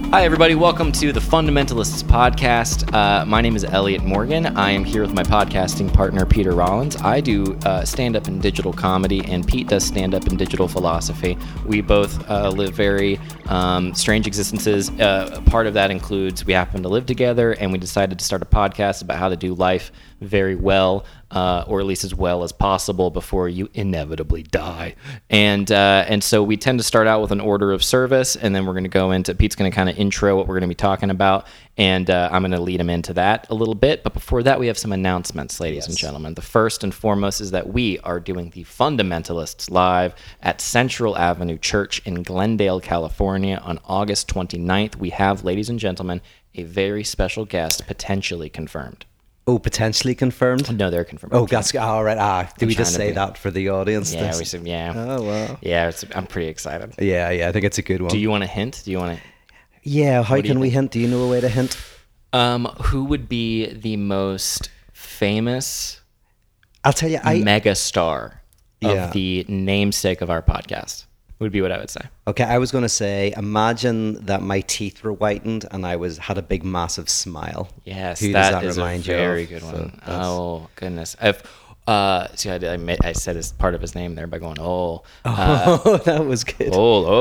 Hi, everybody. Welcome to the Fundamentalists Podcast. My name is Elliot Morgan. I am here with my podcasting partner, Peter Rollins. I do stand-up and digital comedy, and Pete does stand-up and digital philosophy. We both live very strange existences. Part of that includes we happen to live together, and we decided to start a podcast about how to do life very well, or at least as well as possible before you inevitably die. And so we tend to start out with an order of service, and then we're going to go into, Pete's going to kind of intro what we're going to be talking about, and I'm going to lead him into that a little bit. But before that, we have some announcements, ladies and gentlemen. The first and foremost is that we are doing the Fundamentalists live at Central Avenue Church in Glendale, California on August 29th. We have, ladies and gentlemen, a very special guest potentially confirmed. Oh, potentially confirmed? No, they're confirmed. Oh, that's all right. Do we just say be... that for the audience? Yeah, we said, yeah. Oh, wow. Yeah, I'm pretty excited. Yeah, I think it's a good one. Do you want a hint? Do you want to? Yeah, how can we hint? Do you know a way to hint? Who would be the most famous I'll tell you, mega star Yeah. of the namesake of our podcast? Would be what I would say. Okay, I was going to say, imagine that my teeth were whitened and I had a big, massive smile. Yes, Who that does that is remind a you very of? good So one. that's- Oh, goodness. See, I said as part of his name there by going, Oh, that was good.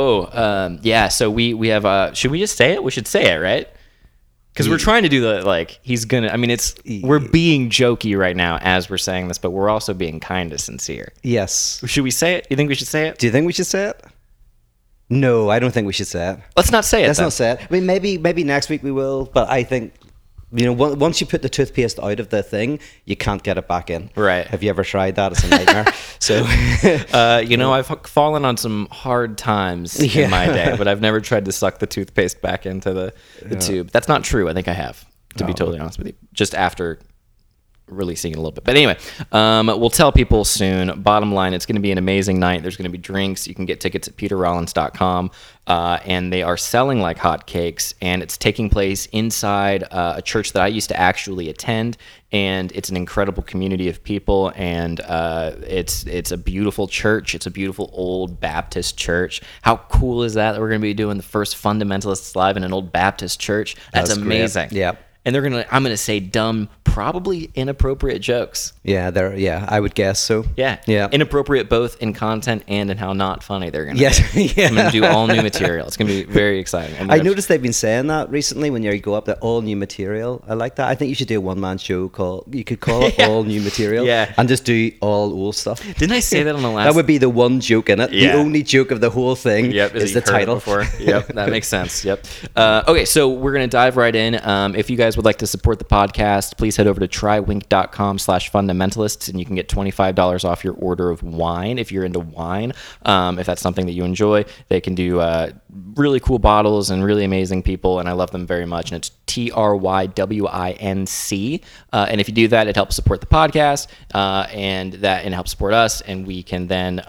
yeah, so we have, should we just say it? We should say it, right? Because we're trying to do the, like, he's gonna, I mean, we're being jokey right now as we're saying this, but we're also being kind of sincere. Yes. Should we say it? You think we should say it? Do you think we should say it? No, I don't think we should say it. Let's not say it. Let's then. not say it. I mean, maybe next week we will, but I think, once you put the toothpaste out of the thing, you can't get it back in. Right. Have you ever tried that? It's a nightmare. So, I've fallen on some hard times in my day, but I've never tried to suck the toothpaste back into the tube. That's not true. I think I have, to be totally honest with you. Just after releasing it a little bit. But anyway, we'll tell people soon. Bottom line, it's going to be an amazing night. There's going to be drinks. You can get tickets at peterrollins.com, and they are selling like hotcakes, and it's taking place inside a church that I used to actually attend, and it's an incredible community of people, and it's a beautiful church. It's a beautiful old Baptist church. How cool is that we're going to be doing the first Fundamentalists live in an old Baptist church? That's amazing. Great. Yeah. And I'm gonna say dumb, probably inappropriate jokes. Yeah, I would guess so. Yeah. Inappropriate both in content and in how not funny they're gonna be. Yeah. I'm gonna do all new material. It's gonna be very exciting. I noticed they've been saying that recently when you go up, that all new material. I like that. I think you should do a one-man show you could call it all new material. Yeah. And just do all old stuff. Didn't I say that on the last? That would be the one joke in it. Yeah. The only joke of the whole thing is the title. Yep, that makes sense. Yep. Okay, so we're gonna dive right in. If you guys would like to support the podcast, please head over to trywink.com/fundamentalists, and you can get $25 off your order of wine if you're into wine. If that's something that you enjoy, they can do really cool bottles and really amazing people, and I love them very much. And it's TRYWINC. And if you do that, it helps support the podcast, and helps support us, and we can then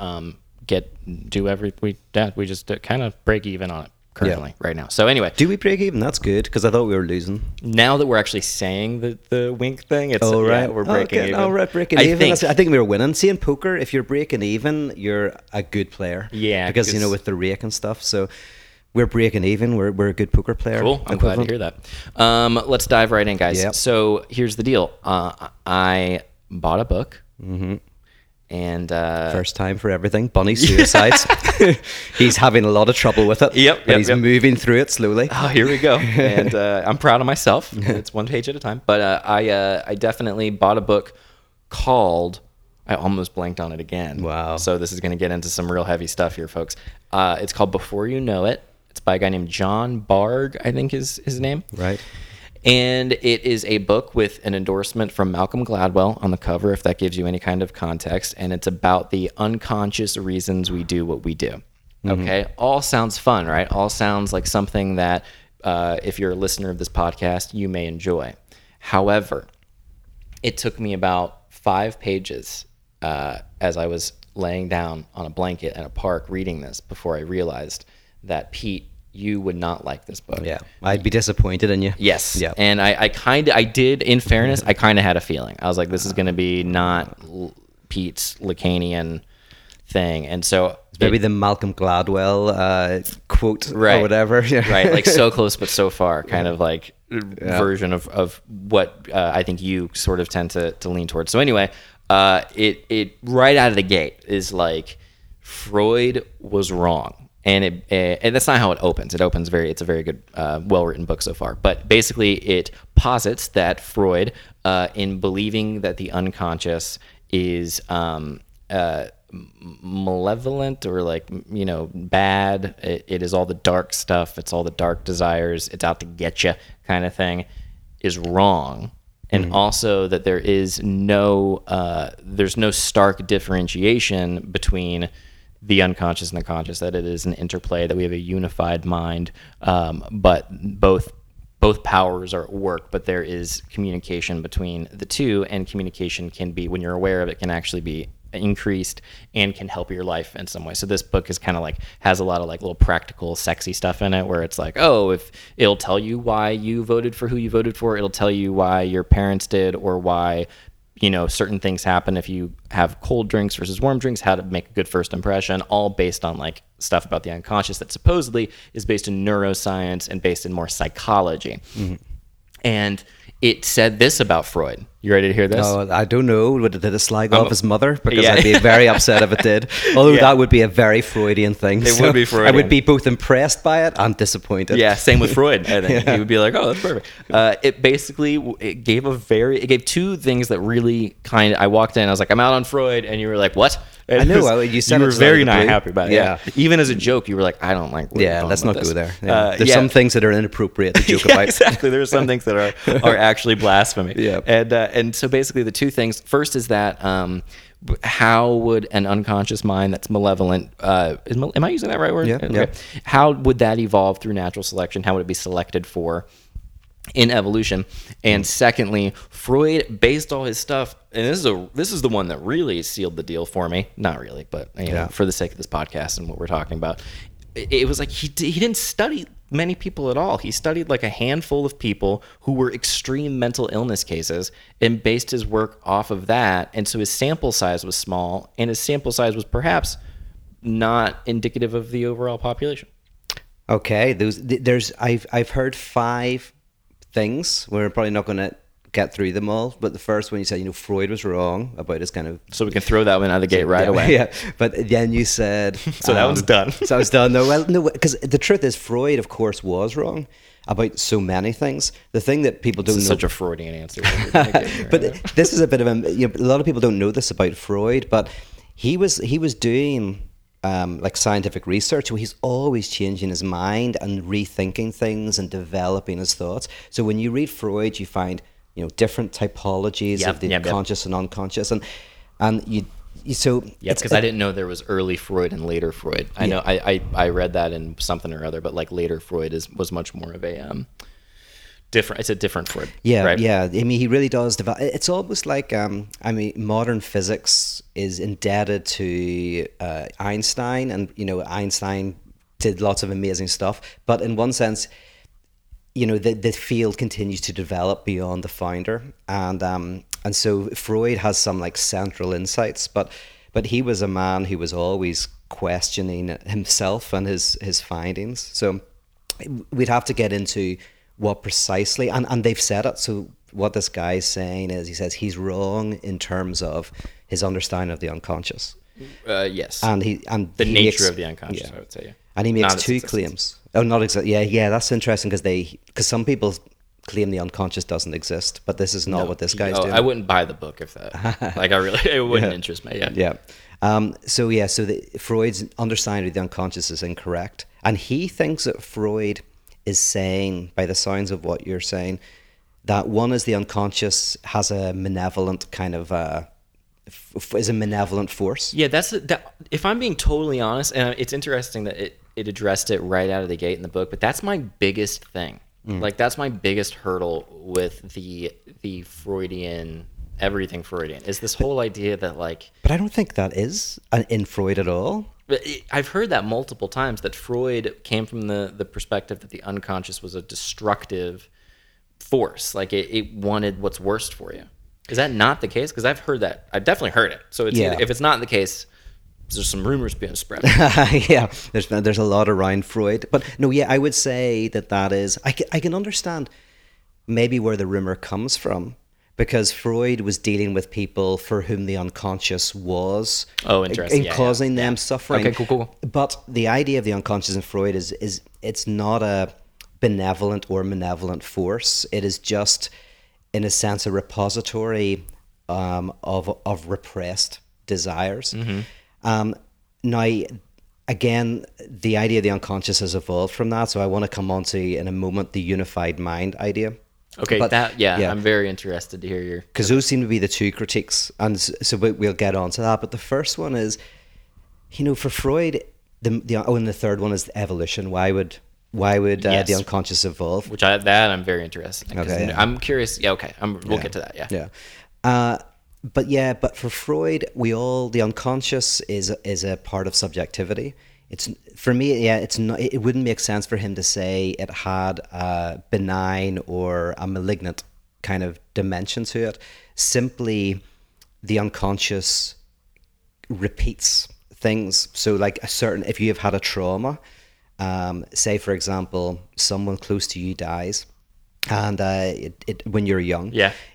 we just kind of break even on it currently right now. So anyway, do we break even? That's good, because I thought we were losing. Now that we're actually saying the wink thing, it's we're breaking even. Oh, right, breaking even. I think we were winning. See, in poker, if you're breaking even, you're a good player. Yeah, because with the rake and stuff. So we're breaking even. We're a good poker player. Cool. I'm glad to hear that. Let's dive right in, guys. Yep. So here's the deal. I bought a book. Mm-hmm. And first time for everything. Bunny suicides. He's having a lot of trouble with it. Yep. But he's moving through it slowly. Oh, here we go. And I'm proud of myself. It's one page at a time. But I definitely bought a book called, I almost blanked on it again. Wow. So this is going to get into some real heavy stuff here, folks. It's called Before You Know It. It's by a guy named John Bargh, I think is his name. Right. And it is a book with an endorsement from Malcolm Gladwell on the cover, if that gives you any kind of context. And it's about the unconscious reasons we do what we do. Okay? All sounds fun, right? All sounds like something that, if you're a listener of this podcast, you may enjoy. However, it took me about 5 pages as I was laying down on a blanket at a park reading this before I realized that, Pete, you would not like this book. Yeah, I'd be disappointed in you. Yes. Yeah. And I did, in fairness, I kind of had a feeling. I was like, this is going to be not Pete's Lacanian thing. And so maybe the Malcolm Gladwell quote right, or whatever. Right, like so close but so far kind of like version of what I think you sort of tend to lean towards. So anyway, it right out of the gate is like Freud was wrong. And that's not how it opens. It opens it's a very good, well-written book so far. But basically, it posits that Freud, in believing that the unconscious is malevolent or like, bad, it is all the dark stuff, it's all the dark desires, it's out to get you kind of thing, is wrong. And also that there's no stark differentiation between the unconscious and the conscious, that it is an interplay, that we have a unified mind, but both powers are at work, but there is communication between the two, and communication can be, when you're aware of it, can actually be increased and can help your life in some way. So this book is kind of like, has a lot of like little practical sexy stuff in it, where it's like, oh, if it'll tell you why you voted for who you voted for, it'll tell you why your parents did, or why certain things happen if you have cold drinks versus warm drinks, how to make a good first impression, all based on like stuff about the unconscious that supposedly is based in neuroscience and based in more psychology. And it said this about Freud. You ready to hear this? Oh, I don't know. Did it slag off his mother? Because I'd be very upset if it did. Although that would be a very Freudian thing. It would be Freudian. I would be both impressed by it and disappointed. Yeah, same with Freud. I think he would be like, "Oh, that's perfect." It gave two things that really I walked in, I was like, "I'm out on Freud," and you were like, "What?" And I know. You said you were very not happy about it. Yeah. Even as a joke, you were like, "I don't like." Let's not go there. There's some things that are inappropriate to joke about. Exactly. There are some things that are actually blasphemy. Yeah. And so basically, the two things. First is that how would an unconscious mind that's malevolent? Am I using that right word? Yeah. Okay. Yeah. How would that evolve through natural selection? How would it be selected for in evolution? And secondly, Freud based all his stuff, and this is the one that really sealed the deal for me. Not really, but for the sake of this podcast and what we're talking about, it was like he didn't study many people at all. He studied like a handful of people who were extreme mental illness cases and based his work off of that. And so his sample size was small, and his sample size was perhaps not indicative of the overall population. Okay, I've heard 5 things. We're probably not going to get through them all, but the first one you said, Freud was wrong about his kind of... So we can throw that one out of the gate away. Yeah, but then you said... So that one's done. So I was done. No, because the truth is Freud, of course, was wrong about so many things. The thing that people don't know... Such a Freudian answer. But this is a bit of a lot of people don't know this about Freud, but he was doing... like scientific research, where he's always changing his mind and rethinking things and developing his thoughts. So when you read Freud, you find different typologies of the conscious and unconscious, and because I didn't know there was early Freud and later Freud. I know I read that in something or other, but like later Freud was much more of a different. It's a different Freud. Yeah, right? Yeah. I mean, he really does develop. It's almost like modern physics is indebted to Einstein, and Einstein did lots of amazing stuff. But in one sense, the field continues to develop beyond the founder, and so Freud has some like central insights, but he was a man who was always questioning himself and his findings. So we'd have to get into what precisely, and they've said it. So what this guy is saying is, he says he's wrong in terms of his understanding of the unconscious. Yes, and the nature of the unconscious, I would say. Yeah. And he makes 2 claims. Oh, not exactly. Yeah, that's interesting, because some people claim the unconscious doesn't exist, but this is not what this guy's doing. I wouldn't buy the book if that. It wouldn't interest me. Yeah. So Freud's understanding of the unconscious is incorrect, and he thinks that Freud is saying, by the sounds of what you're saying, that one is the unconscious has a malevolent kind of is a malevolent force. Yeah, that. If I'm being totally honest, and it's interesting that it addressed it right out of the gate in the book, but that's my biggest thing. Like that's my biggest hurdle with the Freudian, everything Freudian, is this whole idea that like. But I don't think that is in Freud at all. I've heard that multiple times, that Freud came from the perspective that the unconscious was a destructive force, like it wanted what's worst for you. Is that not the case? Because I've heard that. I've definitely heard it. So it's either, if it's not the case, some rumors being spread. Yeah, there's a lot around Freud, but no, yeah, I would say that is I can understand maybe where the rumor comes from, because Freud was dealing with people for whom the unconscious was interesting, causing them suffering. Okay, cool. But the idea of the unconscious in Freud is it's not a benevolent or malevolent force. It is just, in a sense, a repository of repressed desires. Now, again, the idea of the unconscious has evolved from that. So I want to come on to, in a moment, the unified mind idea. Okay, But, I'm very interested to hear your... Because those seem to be the two critiques. And so we'll get on to that. But the first one is, for Freud, and the third one is evolution. Why would the unconscious evolve? I'm very interested in. Okay, yeah. I'm curious. Yeah, okay. We'll get to that, Yeah. But for Freud, the unconscious is a part of subjectivity. It's, for me, it's not. It wouldn't make sense for him to say it had a benign or a malignant kind of dimension to it. Simply, the unconscious repeats things. So, like if you have had a trauma, say for example, someone close to you dies, and when you're young,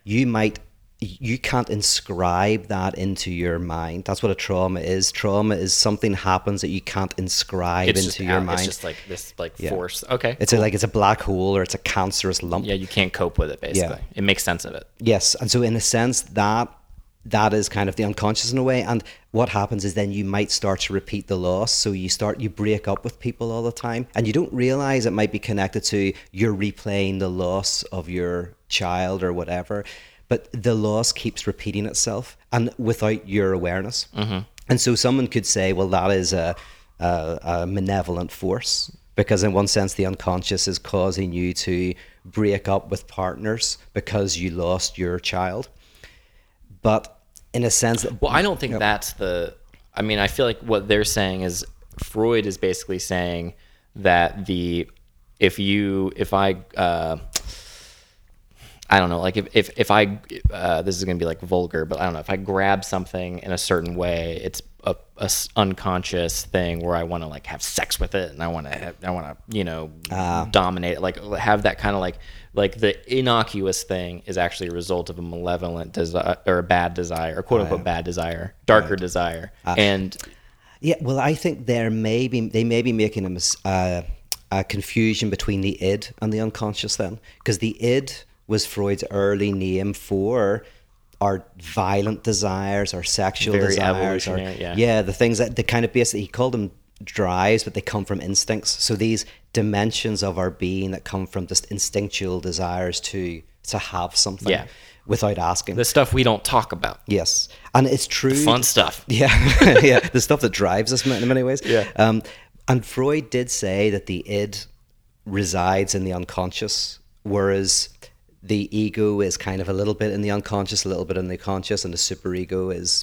you can't inscribe that into your mind. That's what a trauma is. Trauma is something happens that you can't inscribe into your mind. It's just like this force. Okay. It's it's a black hole, or it's a cancerous lump. Yeah, you can't cope with it, basically. Yeah. It makes sense of it. Yes. And so in a sense that is kind of the unconscious in a way. And what happens is then you might start to repeat the loss. So you break up with people all the time, and you don't realize it might be connected to you're replaying the loss of your child or whatever. But the loss keeps repeating itself, and without your awareness. Mm-hmm. And so someone could say, well, that is a malevolent force, because in one sense, the unconscious is causing you to break up with partners because you lost your child. But in a sense... I don't think that's I feel like what they're saying is Freud is basically saying that I don't know, like if I, this is going to be like vulgar, but I don't know, if I grab something in a certain way, it's a unconscious thing where I want to like have sex with it, and I want to, dominate it, like have that kind of like the innocuous thing is actually a result of a malevolent desire, or a bad desire, or quote unquote bad desire, darker desire. And yeah, well, I think they may be making a confusion between the id and the unconscious then, because the id was Freud's early name for our violent desires, our sexual desires, the things that the kind of basically, he called them drives, but they come from instincts. So these dimensions of our being that come from just instinctual desires to have something without asking. The stuff we don't talk about. Yes, and it's true. The fun stuff. Yeah, yeah, the stuff that drives us in many ways. Yeah. And Freud did say that the id resides in the unconscious, whereas the ego is kind of a little bit in the unconscious, a little bit in the conscious, and the superego is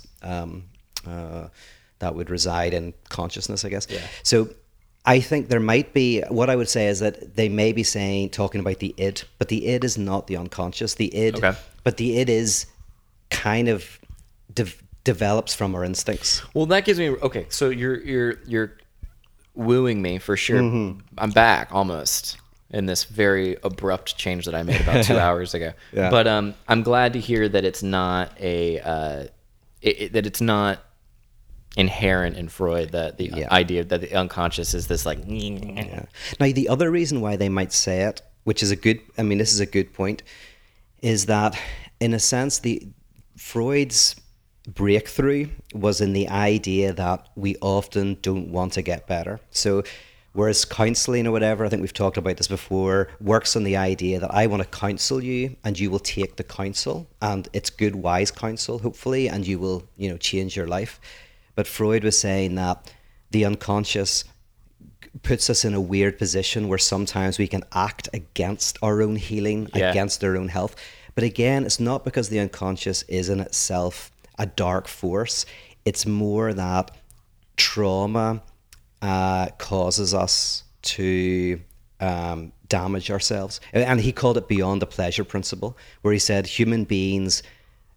that would reside in consciousness, I guess. Yeah. So I think there might be, what I would say is that they may be talking about the id, but the id is not the unconscious. The id, but the id is kind of develops from our instincts. Well, that gives me, okay, so you're wooing me for sure. Mm-hmm. I'm back almost in this very abrupt change that I made about 2 hours ago. Yeah. But I'm glad to hear that it's not that it's not inherent in Freud, that the idea that the unconscious is this like... Yeah. Now, the other reason why they might say it, which is this is a good point, is that in a sense, Freud's breakthrough was in the idea that we often don't want to get better. So whereas counseling or whatever, I think we've talked about this before, works on the idea that I want to counsel you and you will take the counsel, and it's good, wise counsel, hopefully, and you will, change your life. But Freud was saying that the unconscious puts us in a weird position where sometimes we can act against our own healing, against our own health. But again, it's not because the unconscious is in itself a dark force. It's more that trauma causes us to damage ourselves. And he called it beyond the pleasure principle, where he said human beings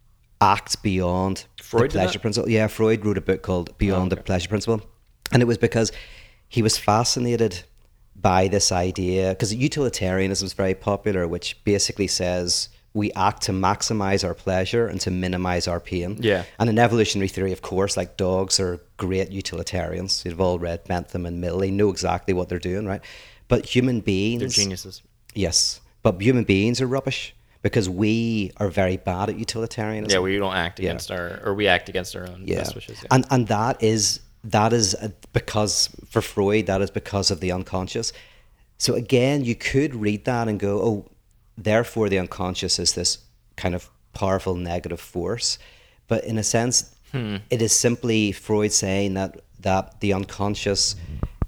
act beyond Freud the did pleasure that? principle. Yeah, Freud wrote a book called Beyond the okay. Pleasure Principle. And it was because he was fascinated by this idea, because utilitarianism is very popular, which basically says we act to maximize our pleasure and to minimize our pain. Yeah. And in evolutionary theory, of course, like dogs are great utilitarians. You've all read Bentham and Mill. They know exactly what they're doing, right? But human beings... They're geniuses. Yes. But human beings are rubbish because we are very bad at utilitarianism. Yeah, we don't act against we act against our own best wishes. Yeah. And that is because, for Freud, that is because of the unconscious. So again, you could read that and go, oh, therefore the unconscious is this kind of powerful negative force. But in a sense, it is simply Freud saying that the unconscious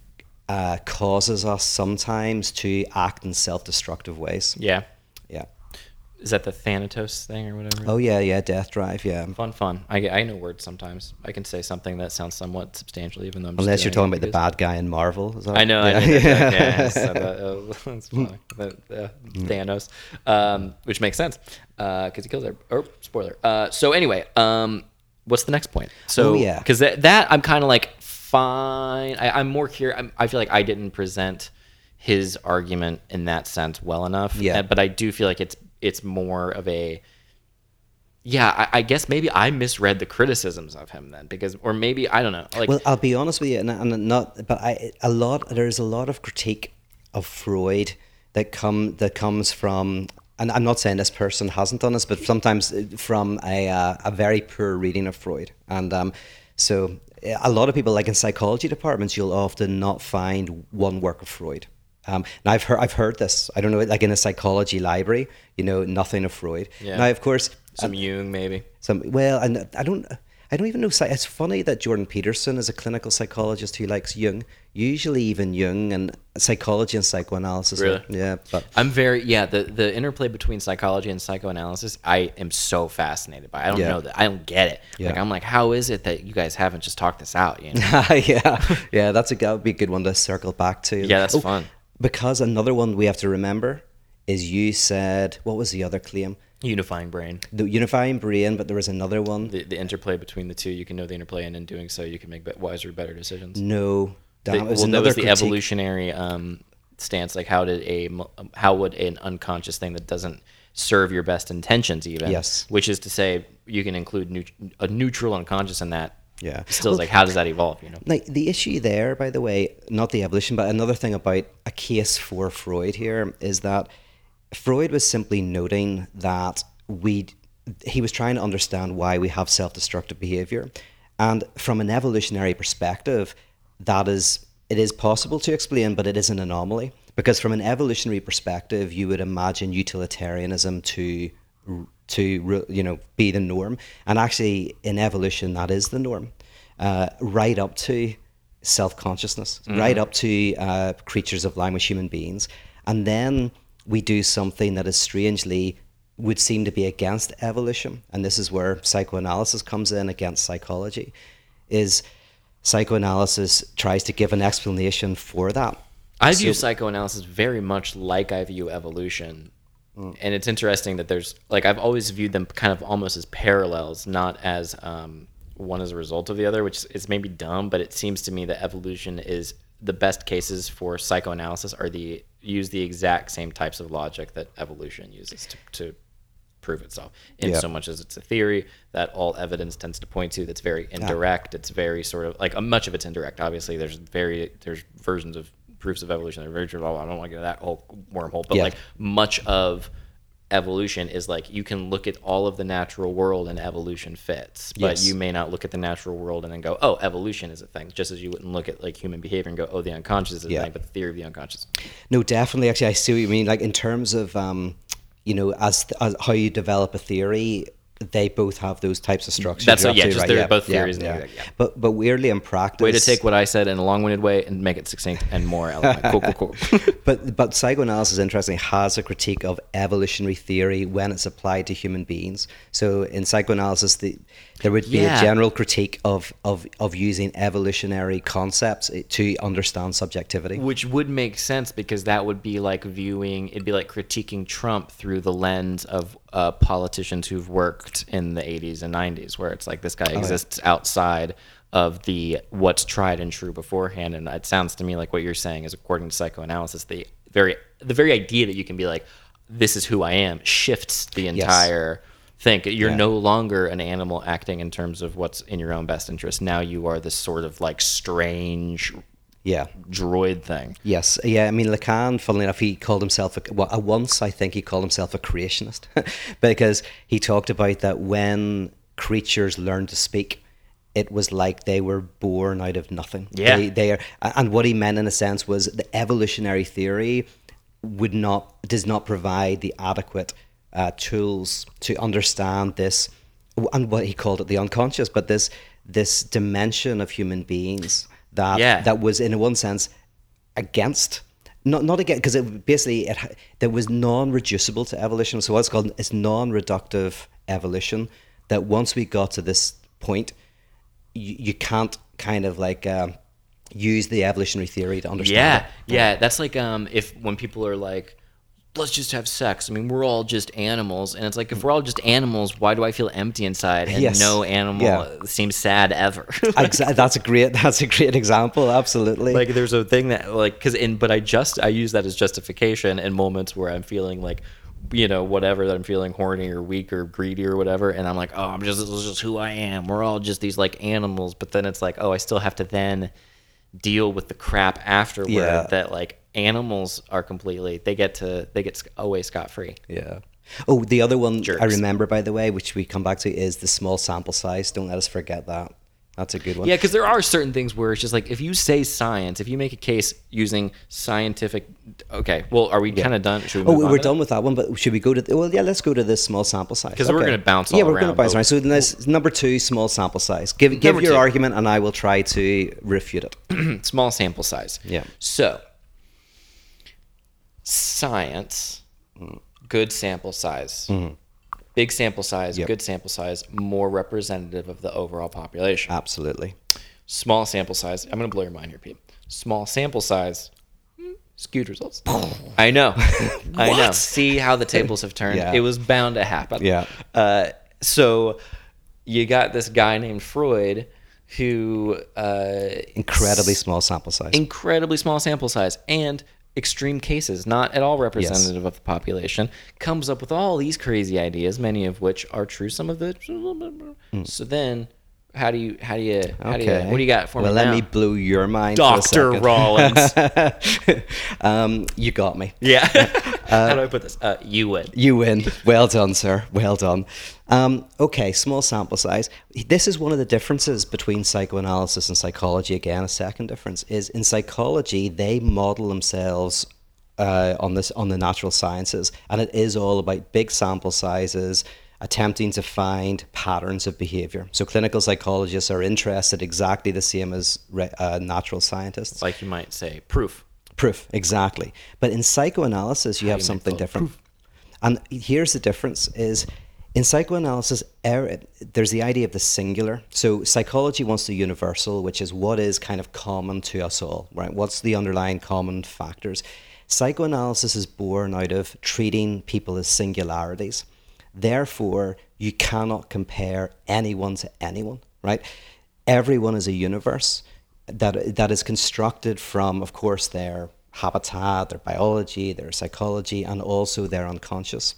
causes us sometimes to act in self-destructive ways. Yeah. Yeah. Is that the Thanatos thing or whatever? Oh, yeah, death drive, yeah. Fun. I know words sometimes. I can say something that sounds somewhat substantial, even though I'm just Unless you're doing talking it about the because- bad guy in Marvel. Is that I know. Yeah. I know yeah, so that's funny. Thanos, which makes sense because he kills her. Or spoiler. So anyway, what's the next point? So yeah. because that I'm kind of like fine. I'm more curious. I feel like I didn't present his argument in that sense well enough. Yeah. But I do feel like it's more of a. Yeah, I guess maybe I misread the criticisms of him then, because, or maybe I don't know. Like, Well, I'll be honest with you, and not, but there's a lot of critique of Freud that comes from, and I'm not saying this person hasn't done this, but sometimes from a very poor reading of Freud, and so a lot of people, like in psychology departments, you'll often not find one work of Freud. Now I've heard this. I don't know, like in a psychology library, nothing of Freud. Yeah. Now, of course, some Jung maybe. and I don't even know. It's funny that Jordan Peterson is a clinical psychologist who likes Jung. Usually, even Jung and psychology and psychoanalysis. Really? But I'm very the interplay between psychology and psychoanalysis I am so fascinated by. I don't know that. I don't get it. Yeah. Like I'm like, how is it that you guys haven't just talked this out? yeah, that would be a good one to circle back to. Yeah, that's fun. Because another one we have to remember is, you said, what was the other claim? Unifying brain. The unifying brain, but there was another one. The interplay between the two. You can know the interplay, and in doing so, you can make wiser, better decisions. No, damn, it was That another was the critique. evolutionary stance. Like, how would an unconscious thing that doesn't serve your best intentions, even? Yes. Which is to say, you can include a neutral unconscious in that. Yeah. Still, like, how does that evolve? Like, the issue there, by the way, not the evolution, but another thing about a case for Freud here is that Freud was simply noting that he was trying to understand why we have self-destructive behavior. And from an evolutionary perspective, it is possible to explain, but it is an anomaly. Because from an evolutionary perspective, you would imagine utilitarianism to be the norm. And actually, in evolution, that is the norm. Right up to self-consciousness, right up to creatures of language, human beings. And then we do something that is strangely would seem to be against evolution. And this is where psychoanalysis comes in against psychology, is psychoanalysis tries to give an explanation for that. I view psychoanalysis very much like I view evolution. And it's interesting that there's, like, I've always viewed them kind of almost as parallels, not as one as a result of the other, which is maybe dumb, but it seems to me that evolution is the best cases for psychoanalysis use the exact same types of logic that evolution uses to prove itself, in so much as it's a theory that all evidence tends to point to, that's very indirect. It's very sort of like much of it's indirect. Obviously, there's versions of proofs of evolution that are very true. I don't want to get into that whole wormhole, but like much of evolution is like, you can look at all of the natural world and evolution fits, but you may not look at the natural world and then go, oh, evolution is a thing, just as you wouldn't look at like human behavior and go, oh, the unconscious is a thing, but the theory of the unconscious. No, definitely. Actually, I see what you mean. Like, in terms of as how you develop a theory, they both have those types of structures. That's they're both theories. Yeah. But weirdly, in practice, way to take what I said in a long-winded way and make it succinct and more eloquent. Cool. But psychoanalysis, interestingly, has a critique of evolutionary theory when it's applied to human beings. So in psychoanalysis, there would be a general critique of using evolutionary concepts to understand subjectivity. Which would make sense, because that would be like critiquing Trump through the lens of politicians who've worked in the 80s and 90s, where it's like this guy exists outside of the what's tried and true beforehand. And it sounds to me like what you're saying is, according to psychoanalysis, the very idea that you can be like, this is who I am, shifts the entire thing. You're no longer an animal acting in terms of what's in your own best interest. Now you are this sort of like strange droid thing. Yes. Yeah. I mean, Lacan, funnily enough, he called himself once I think he called himself a creationist because he talked about that when creatures learn to speak, it was like they were born out of nothing. Yeah. They are, and what he meant in a sense was the evolutionary theory does not provide the adequate tools to understand this, and what he called it the unconscious, but this dimension of human beings that was in one sense against, not against, because it basically that was non-reducible to evolution. So what's called is non-reductive evolution. That once we got to this point, you can't kind of like use the evolutionary theory to understand it. Yeah. That's like if when people are like, let's just have sex. I mean, we're all just animals, and it's like, if we're all just animals, why do I feel empty inside? And no animal seems sad ever. Exactly. That's a great example. Absolutely. Like there's a thing that like but I use that as justification in moments where I'm feeling like, whatever, that I'm feeling horny or weak or greedy or whatever, and I'm like, oh, this is just who I am. We're all just these like animals, but then it's like, oh, I still have to then deal with the crap afterward that like animals are completely they get away scot-free. Yeah. Oh, the other one I remember, by the way, which we come back to, is the small sample size. Don't let us forget that. That's a good one. Yeah, because there are certain things where it's just like, if you say science, if you make a case using scientific, okay, well, are we kind of done? Should we move on we're done with that one, but should we go to, let's go to this small sample size. Because we're going to bounce all around. Yeah, we're going to bounce around. So number 2, small sample size. Give your argument and I will try to refute it. Small sample size. Yeah. So, science, good sample size. Mm-hmm. Big sample size, good sample size, more representative of the overall population. Absolutely. Small sample size. I'm going to blow your mind here, Pete. Small sample size, skewed results. I know. I know. See how the tables have turned? Yeah. It was bound to happen. Yeah. So you got this guy named Freud who... incredibly small sample size. Incredibly small sample size. And... extreme cases, not at all representative of the population, comes up with all these crazy ideas, many of which are true, some of it. So then, what do you got for me now? Well, let me blow your mind, Dr. Rollins. You got me. Yeah. How do I put this? You win. You win. Well done, sir. Well done. Okay, small sample size. This is one of the differences between psychoanalysis and psychology. Again, a second difference is in psychology, they model themselves on the natural sciences, and it is all about big sample sizes, attempting to find patterns of behavior. So clinical psychologists are interested exactly the same as natural scientists. Like you might say, proof. Proof, exactly. But in psychoanalysis, you have something different. And here's the difference is, in psychoanalysis, there's the idea of the singular. So psychology wants the universal, which is what is kind of common to us all, right? What's the underlying common factors? Psychoanalysis is born out of treating people as singularities. Therefore, you cannot compare anyone to anyone, right? Everyone is a universe that is constructed from, of course, their habitat, their biology, their psychology, and also their unconscious.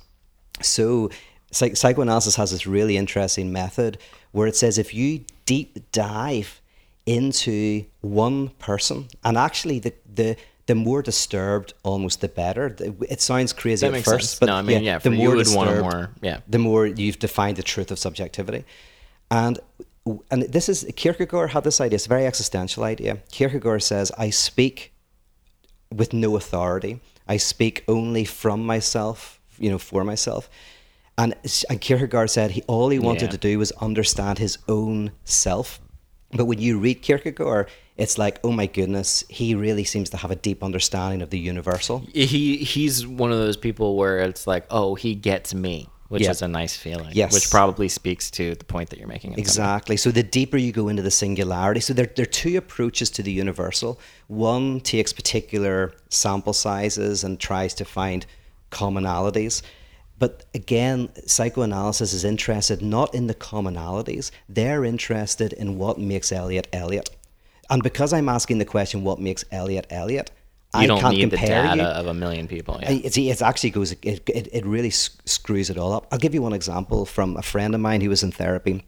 So psychoanalysis has this really interesting method where it says if you deep dive into one person, and actually the more disturbed, almost the better. It sounds crazy at first, sense. But no, I mean, the more disturbed, the more you've defined the truth of subjectivity. And this is, Kierkegaard had this idea. It's a very existential idea. Kierkegaard says, I speak with no authority. I speak only from myself, for myself. And Kierkegaard said all he wanted to do was understand his own self. But when you read Kierkegaard, it's like, oh my goodness, he really seems to have a deep understanding of the universal. He's one of those people where it's like, oh, he gets me, which is a nice feeling. Yes. Which probably speaks to the point that you're making. Exactly. So the deeper you go into the singularity, so there are two approaches to the universal. One takes particular sample sizes and tries to find commonalities. But again, psychoanalysis is interested not in the commonalities. They're interested in what makes Elliot Elliot. And because I'm asking the question, what makes Elliot Elliot, You I don't can't need the compare data you. of a million people. Yeah. It actually goes, it really screws it all up. I'll give you one example from a friend of mine who was in therapy.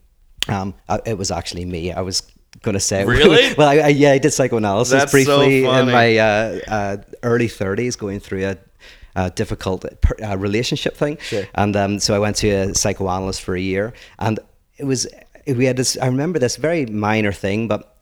It was actually me. I was going to say, Really? Well, I did psychoanalysis That's so briefly in funny. my early 30s, going through a difficult relationship thing. Sure. And so I went to a psychoanalyst for a year, and we had this. I remember this very minor thing, but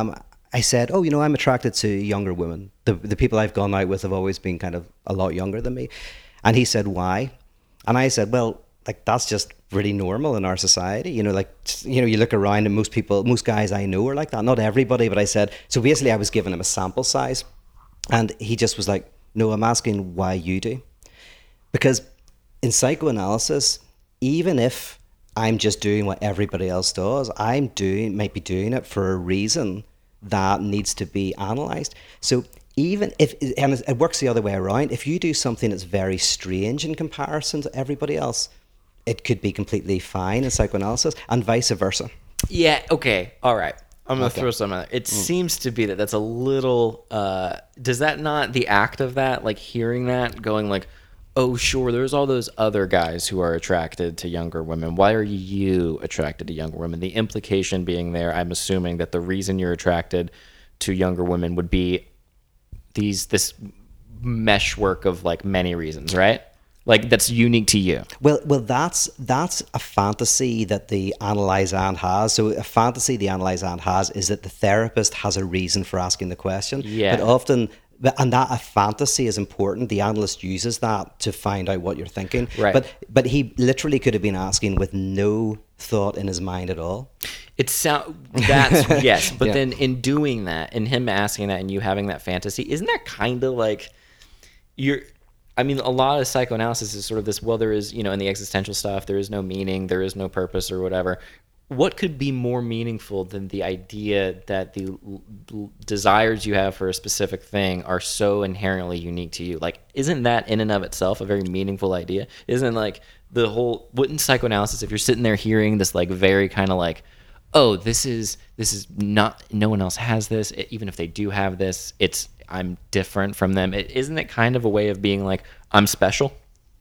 I said, "Oh, I'm attracted to younger women. The people I've gone out with have always been kind of a lot younger than me." And he said, "Why?" And I said, "Well, like that's just really normal in our society. You look around and most guys I know are like that. Not everybody, but I said, so basically I was giving him a sample size, and he just was like, no, I'm asking why you do. Because in psychoanalysis, even if I'm just doing what everybody else does, might be doing it for a reason that needs to be analyzed. So even if, and it works the other way around, if you do something that's very strange in comparison to everybody else, it could be completely fine in psychoanalysis, and vice versa. Yeah. Okay. All right. I'm gonna throw some out. It seems to be that's a little. Does that not the act of that, like hearing that, going like, oh sure, there's all those other guys who are attracted to younger women. Why are you attracted to younger women? The implication being there, I'm assuming that the reason you're attracted to younger women would be this meshwork of like many reasons, right? Like that's unique to you. Well, that's a fantasy that the analysand has. So a fantasy the analysand has is that the therapist has a reason for asking the question. Yeah. But often, and that a fantasy is important. The analyst uses that to find out what you're thinking. Right. But he literally could have been asking with no thought in his mind at all. That's yes. But then in doing that, and him asking that, and you having that fantasy, isn't that kind of like I mean, a lot of psychoanalysis is sort of this, well, there is, in the existential stuff, there is no meaning, there is no purpose or whatever. What could be more meaningful than the idea that the desires you have for a specific thing are so inherently unique to you? Like, isn't that in and of itself a very meaningful idea? Isn't like wouldn't psychoanalysis, if you're sitting there hearing this like very kind of like, oh, this is not, no one else has this, even if they do have this, I'm different from them. Isn't it kind of a way of being like, I'm special?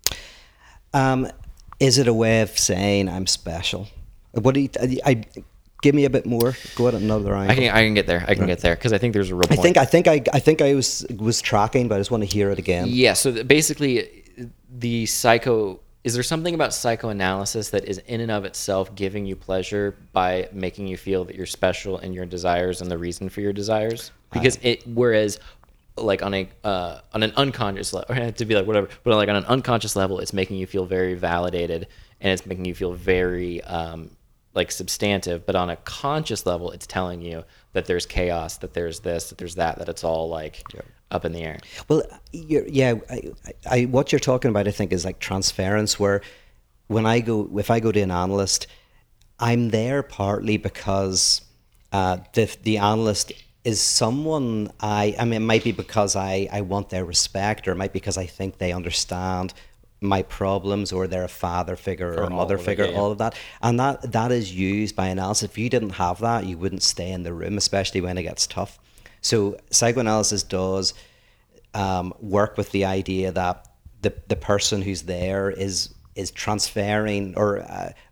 Is it a way of saying I'm special? What do you? Give me a bit more. Go at another angle. I can get there. I can get there because I think there's a real point. I think I was tracking, but I just want to hear it again. Yeah. So basically, is there something about psychoanalysis that is in and of itself giving you pleasure by making you feel that you're special in your desires and the reason for your desires? Because whereas like on an unconscious level, or to be like whatever, but like on an unconscious level, it's making you feel very validated and it's making you feel very like substantive. But on a conscious level, it's telling you that there's chaos, that there's this, that there's that it's all like up in the air. Well, what you're talking about, I think, is like transference, where if I go to an analyst, I'm there partly because the analyst is someone it might be because I want their respect, or it might be because I think they understand my problems, or they're a father figure or a mother figure, all of that. And that is used by analysis. If you didn't have that, you wouldn't stay in the room, especially when it gets tough. So psychoanalysis does work with the idea that the person who's there is transferring or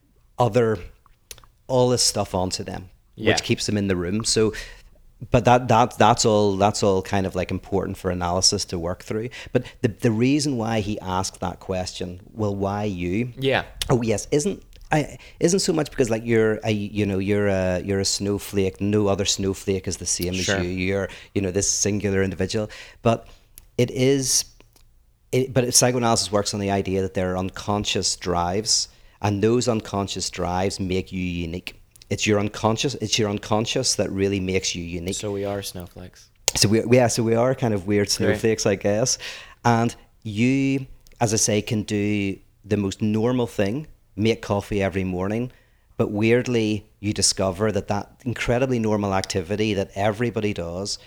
all this stuff onto them, which keeps them in the room. So, but that's all kind of like important for analysis to work through. But the reason why he asked that question, well, why you? Yeah. Oh yes, isn't so much because like you're a snowflake. No other snowflake is the same as you. You're this singular individual. But but psychoanalysis works on the idea that there are unconscious drives, and those unconscious drives make you unique. It's your unconscious that really makes you unique. So we are snowflakes. So we are kind of weird snowflakes, I guess. And you, as I say, can do the most normal thing, make coffee every morning, but weirdly you discover that incredibly normal activity that everybody does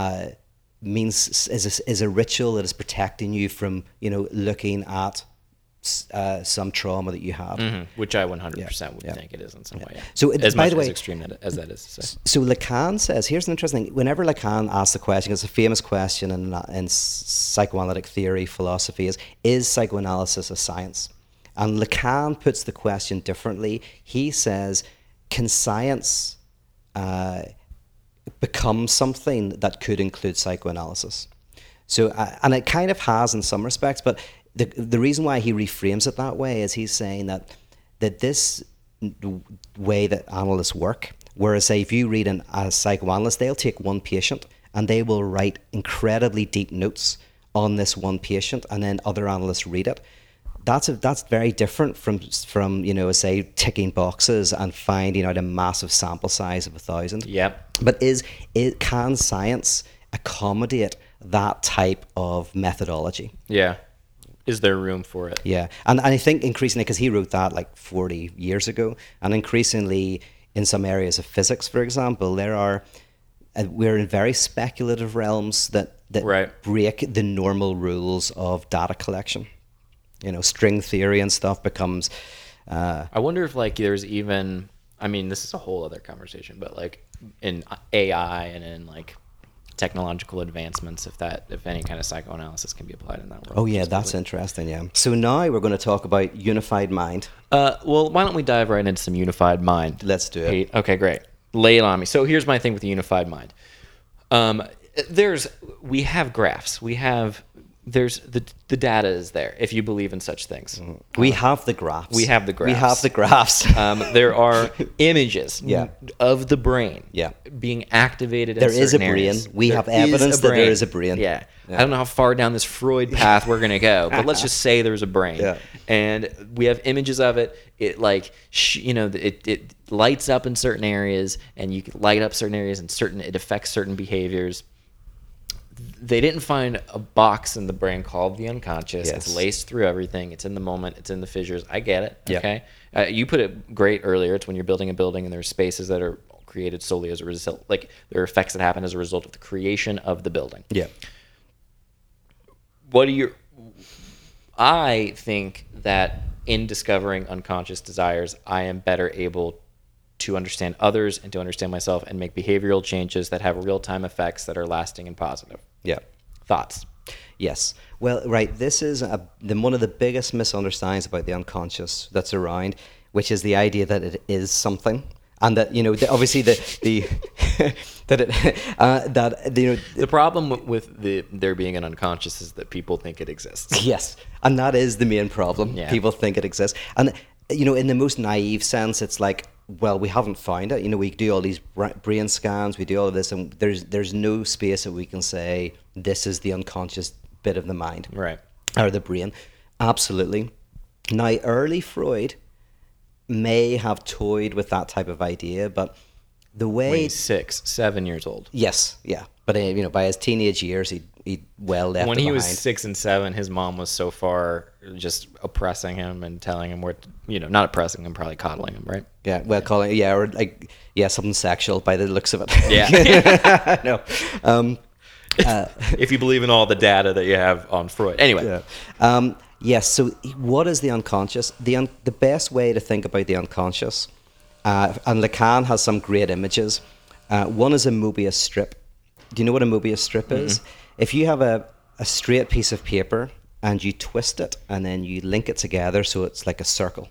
is a ritual that is protecting you from looking at some trauma that you had. Which I 100% would think it is in some way. Yeah. So, as by much the way, as extreme as that is to say. So Lacan says, here's an interesting thing. Whenever Lacan asks the question, it's a famous question in psychoanalytic theory, philosophy, is psychoanalysis a science? And Lacan puts the question differently. He says, can science become something that could include psychoanalysis? So, and it kind of has in some respects, but the reason why he reframes it that way is he's saying that this way that analysts work, whereas say if you read a psychoanalyst, they'll take one patient and they will write incredibly deep notes on this one patient, and then other analysts read it. That's very different from say ticking boxes and finding out a massive sample size of 1,000. Yep. But can science accommodate that type of methodology? Yeah. Is there room for it? Yeah. And I think increasingly, because he wrote that like 40 years ago, and increasingly in some areas of physics, for example, we're in very speculative realms that break the normal rules of data collection. String theory and stuff becomes... I wonder if there's even... I mean, this is a whole other conversation, but in AI and in technological advancements, if any kind of psychoanalysis can be applied in that world. Oh yeah, that's interesting. Yeah. So now we're going to talk about unified mind. Well, why don't we dive right into some unified mind? Let's do it. Pete? Okay, great. Lay it on me. So here's my thing with the unified mind. We have graphs. There's the data is there if you believe in such things. We have the graphs. We have the graphs. We have the graphs. There are images of the brain being activated in There is a brain. areas. We have evidence that there is a brain. Yeah. I don't know how far down this Freud path we're going to go, but let's just say there's a brain. Yeah. And we have images of it. It it lights up in certain areas, and you can light up certain areas, and it affects certain behaviors. They didn't find a box in the brain called the unconscious. Yes. It's laced through everything. It's in the moment. It's in the fissures. I get it. Yep. Okay. You put it great earlier. It's when you're building a building and there's spaces that are created solely as a result, there are effects that happen as a result of the creation of the building. Yeah. I think that in discovering unconscious desires, I am better able to understand others and to understand myself and make behavioral changes that have real-time effects that are lasting and positive. Yeah. Thoughts? Yes. Well, right. This is one of the biggest misunderstandings about the unconscious that's around, which is the idea that it is something, and that obviously the the problem with there being an unconscious is that people think it exists. Yes, and that is the main problem. Yeah. People think it exists, and in the most naive sense, it's like, well, we haven't found it. We do all these brain scans, we do all of this, and there's no space that we can say this is the unconscious bit of the mind, Right. or the brain. Absolutely. Now, early Freud may have toyed with that type of idea, but the way... When he's 6, 7 years old. Yes, yeah. But, by his teenage years, he well left When it he was behind. 6 and 7, his mom was so far just oppressing him and telling him not oppressing him, probably coddling him, right? Yeah, well, calling or something sexual by the looks of it. Yeah. No. If you believe in all the data that you have on Freud. Anyway. Yeah. Yes, so what is the unconscious? The best way to think about the unconscious, and Lacan has some great images. One is a Mobius strip. Do you know what a Mobius strip is? If you have a straight piece of paper and you twist it and then you link it together so it's like a circle.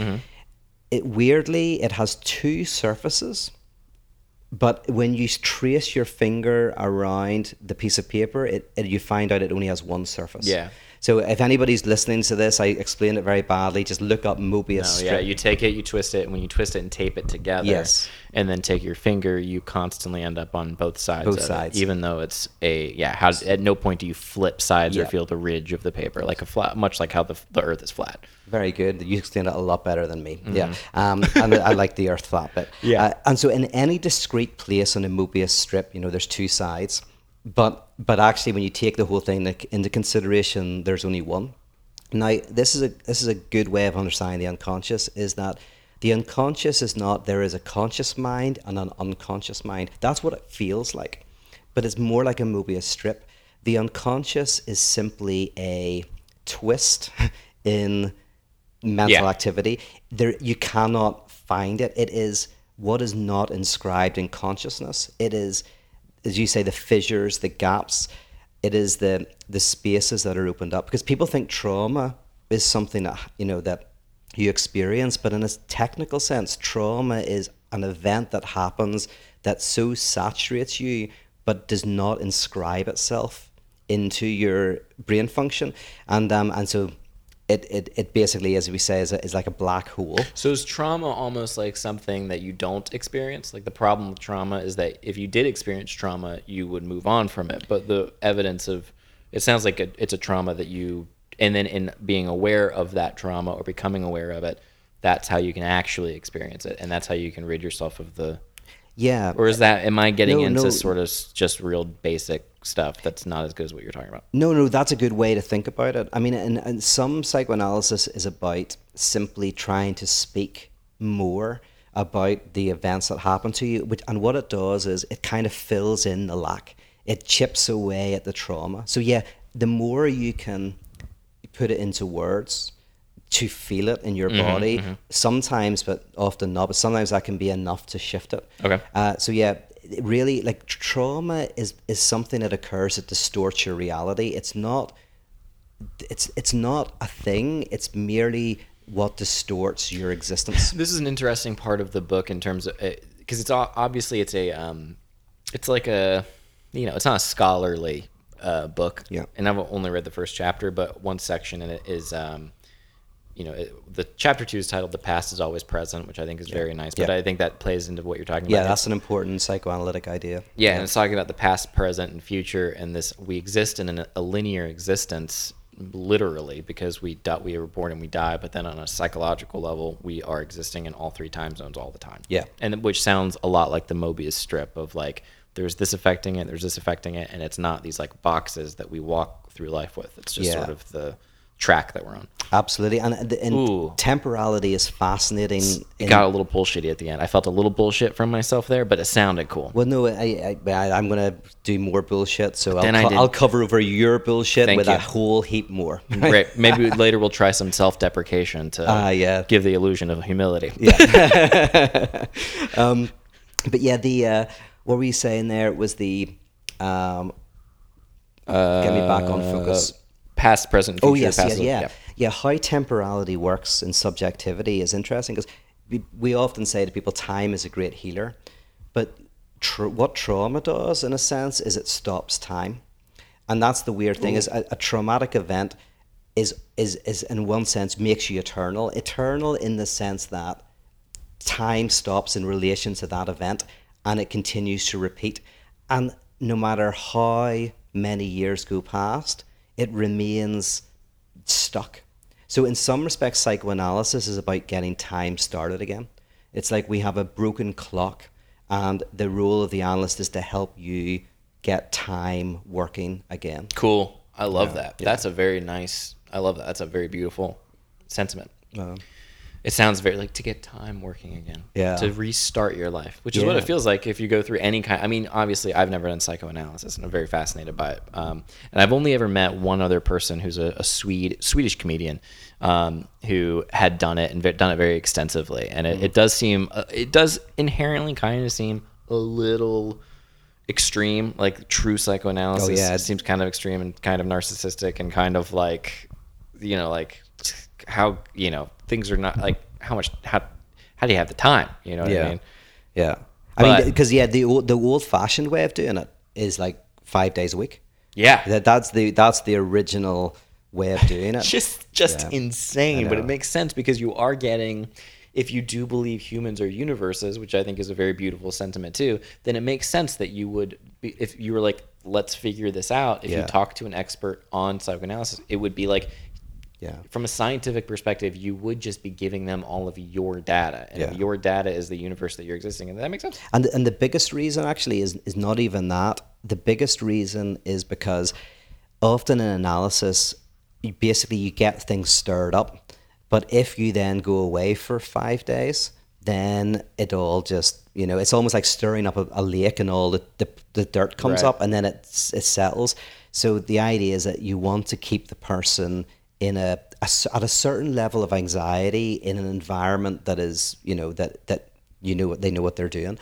It has two surfaces, but when you trace your finger around the piece of paper, you find out it only has one surface. Yeah. So if anybody's listening to this, I explained it very badly. Just look up Mobius strip. Yeah, you take it, you twist it, and when you twist it and tape it together, Yes. and then take your finger, you constantly end up on both sides. Both of sides. it, even though it's at no point do you flip sides or Yeah. feel the ridge of the paper, like a flat, much like how the Earth is flat. Very good. You explained it a lot better than me. Yeah. And I like the earth flat bit. Yeah. And so in any discrete place on a Mobius strip, there's two sides. But actually, when you take the whole thing into consideration, there's only one. Now, this is a good way of understanding the unconscious, is that the unconscious is not there is a conscious mind and an unconscious mind. That's what it feels like. But it's more like a Mobius strip. The unconscious is simply a twist in mental activity, there you cannot find it. It is what is not inscribed in consciousness. It is, as you say, the fissures, the gaps. It is the spaces that are opened up, because people think trauma is something that that you experience, but in a technical sense, trauma is an event that happens that so saturates you but does not inscribe itself into your brain function, and so it basically, as we say, is like a black hole. So is trauma almost like something that you don't experience? Like the problem with trauma is that if you did experience trauma, you would move on from it. But the evidence of it sounds like it's a trauma that you, and then in being aware of that trauma or becoming aware of it, that's how you can actually experience it, and that's how you can rid yourself of the. Yeah. Or is that, am I getting into No. sort of just real basic stuff that's not as good as what you're talking about? No, that's a good way to think about it. I mean, and some psychoanalysis is about simply trying to speak more about the events that happen to you. And what it does is it kind of fills in the lack. It chips away at the trauma. So yeah, the more you can put it into words, to feel it in your body, sometimes, but often not, but sometimes that can be enough to shift it. Okay. So yeah, really, like trauma is something that occurs that distorts your reality. It's not a thing. It's merely what distorts your existence. This is an interesting part of the book in terms of, because it's obviously it's like a, it's not a scholarly book. Yeah. And I've only read the first chapter, but one section in it is, the chapter 2 is titled "The Past is Always Present," which I think is very nice. But I think that plays into what you're talking about. Yeah, that's an important psychoanalytic idea. Yeah, and it's talking about the past, present, and future, and this we exist in a linear existence, literally, because we were born and we die. But then on a psychological level, we are existing in all 3 time zones all the time. Yeah, and which sounds a lot like the Mobius strip of like there's this affecting it, there's this affecting it, and it's not these like boxes that we walk through life with. It's just sort of the track that we're on. Absolutely, and temporality is fascinating. It got a little bullshitty at the end. I felt a little bullshit from myself there, but it sounded cool. Well, no, I'm gonna do more bullshit, so I'll cover over your bullshit with a whole heap more. Great. Maybe later we'll try some self-deprecation to give the illusion of humility. Yeah. But yeah, what were you saying there? It was the get me back on focus. Past, present, future. Oh yes, past, yeah. How temporality works in subjectivity is interesting, because we often say to people, time is a great healer, but what trauma does, in a sense, is it stops time, and that's the weird thing. Is a traumatic event is in one sense makes you eternal in the sense that time stops in relation to that event, and it continues to repeat, and no matter how many years go past, it remains stuck. So in some respects, psychoanalysis is about getting time started again. It's like we have a broken clock, and the role of the analyst is to help you get time working again. Cool. I love that. Yeah. That's a very nice, I love that. That's a very beautiful sentiment. It sounds very like to get time working again. Yeah. To restart your life, which is what it feels like if you go through any kind. I mean, obviously, I've never done psychoanalysis, and I'm very fascinated by it. And I've only ever met one other person who's a Swedish comedian who had done it and done it very extensively. And it does inherently kind of seem a little extreme, like true psychoanalysis. Oh, yeah. It seems kind of extreme and kind of narcissistic and kind of like, like how, things are not like how do you have the time? You know what I mean? Yeah. I mean, because the old fashioned way of doing it is like 5 days a week. Yeah. That's the original way of doing it. just insane, but it makes sense because you are getting, if you do believe humans are universes, which I think is a very beautiful sentiment too, then it makes sense that you would be, if you were like, let's figure this out. If you talk to an expert on psychoanalysis, it would be like, from a scientific perspective, you would just be giving them all of your data, and your data is the universe that you're existing in. That makes sense. And the biggest reason actually is not even that. The biggest reason is because often in analysis, you get things stirred up, but if you then go away for 5 days, then it all just, it's almost like stirring up a lake, and all the dirt comes up, and then it settles. So the idea is that you want to keep the person in a at a certain level of anxiety in an environment that is, that they know what they're doing,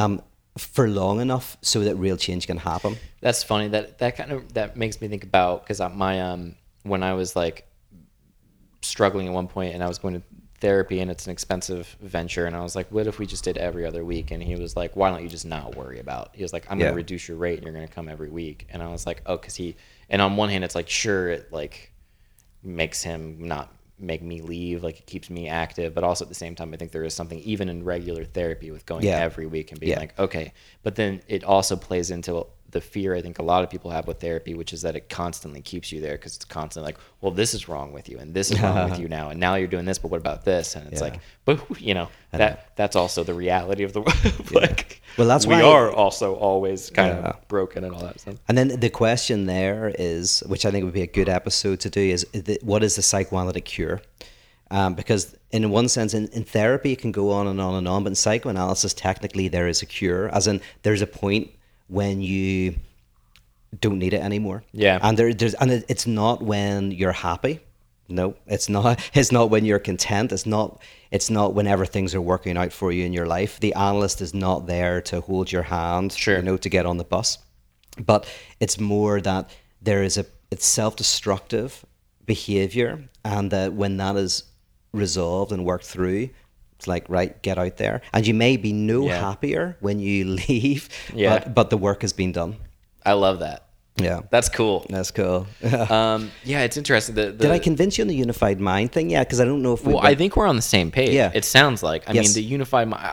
for long enough so that real change can happen. That's funny. That makes me think about, because when I was like struggling at one point and I was going to therapy, and it's an expensive venture, and I was like, what if we just did every other week? And he was like, why don't you just not worry about it? He was like, I'm going to reduce your rate and you're going to come every week. And I was like, oh, and on one hand it's like, sure, it like makes him not make me leave, like it keeps me active, but also at the same time I think there is something even in regular therapy with going every week and being like, okay, but then it also plays into the fear I think a lot of people have with therapy, which is that it constantly keeps you there, because it's constantly like, well, this is wrong with you and this is wrong with you now, and now you're doing this, but what about this? And it's like, but that's also the reality of the like, well, that's we why are also always kind of broken and all that stuff. And then the question there is, which I think would be a good episode to do, is what is the psychoanalytic cure? Because in one sense, in therapy, it can go on and on and on, but in psychoanalysis, technically there is a cure, as in there's a point when you don't need it anymore. Yeah. And it's not when you're happy. No, it's not. It's not when you're content. It's not whenever things are working out for you in your life. The analyst is not there to hold your hand, to get on the bus. But it's more that it's self-destructive behavior, and that when that is resolved and worked through, it's like, right, get out there. And you may be happier when you leave, but the work has been done. I love that. Yeah. That's cool. That's cool. It's interesting. Did I convince you on the unified mind thing? Yeah, because I don't know if I think we're on the same page. Yeah. It sounds like. I mean, the unified mind,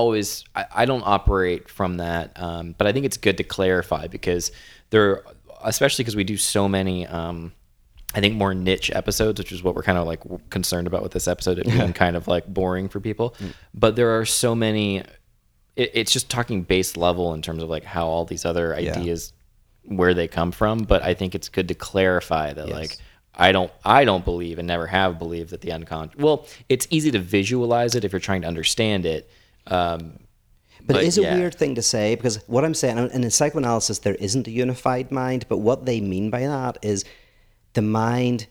I don't operate from that, but I think it's good to clarify, because especially because we do so many, I think, more niche episodes, which is what we're kind of like concerned about with this episode, it being kind of like boring for people. But there are so many, it's just talking base level in terms of like how all these other ideas, where they come from. But I think it's good to clarify that like, I don't believe and never have believed that the unconscious, well, it's easy to visualize it if you're trying to understand it. But it is a weird thing to say, because what I'm saying, in psychoanalysis, there isn't a unified mind, but what they mean by that is the mind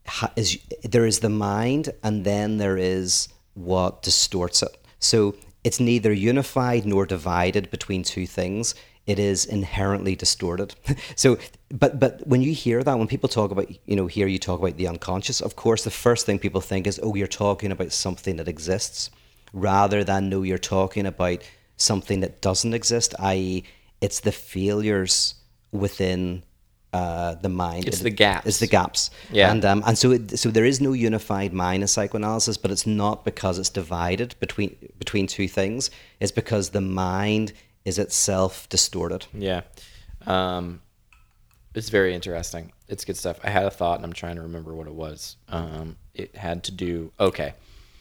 there is the mind, and then there is what distorts it. So it's neither unified nor divided between two things. It is inherently distorted. So, but when you hear that, when people talk about, hear you talk about the unconscious, of course, the first thing people think is, oh, you're talking about something that exists, rather than, no, you're talking about something that doesn't exist, i.e. it's the failures within the mind. It's the gaps. It's the gaps. Yeah. And so there is no unified mind in psychoanalysis, but it's not because it's divided between two things. It's because the mind is itself distorted. Yeah. It's very interesting. It's good stuff. I had a thought and I'm trying to remember what it was. It had to do, okay.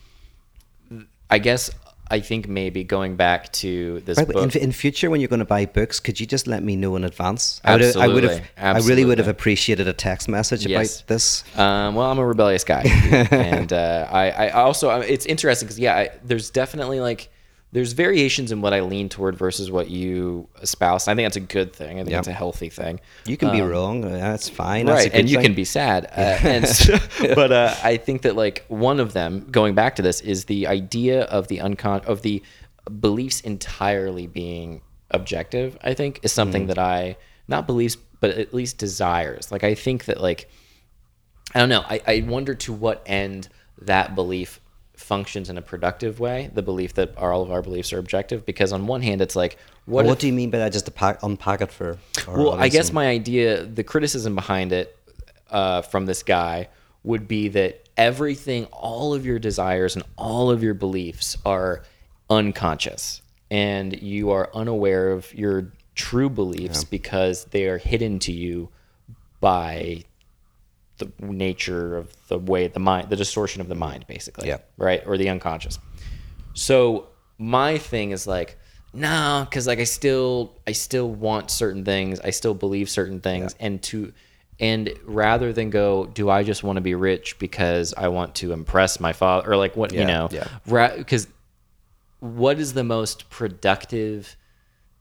I think maybe going back to this book. In future, when you're going to buy books, could you just let me know in advance? Absolutely. I really would have appreciated a text message about this. Well, I'm a rebellious guy. And I also, it's interesting because, there's definitely like, there's variations in what I lean toward versus what you espouse. I think that's a good thing. I think it's a healthy thing. You can be wrong. That's fine. Right. That's a good and you thing. can be sad. But I think that like one of them, going back to this, is the idea of the of the beliefs entirely being objective, I think, is something that not beliefs, but at least desires. Like, I think that like, I don't know. I wonder to what end that belief functions in a productive way, the belief that all of our beliefs are objective, because on one hand it's like, what do you mean by that? Just to unpack it for I guess my idea, the criticism behind it from this guy would be that everything, all of your desires and all of your beliefs are unconscious, and you are unaware of your true beliefs because they are hidden to you by the nature of the way the distortion of the mind, basically, right? Or the unconscious. So my thing is like, no, because like I still want certain things, I still believe certain things, and rather than go, do I just want to be rich because I want to impress my father, or like what because what is the most productive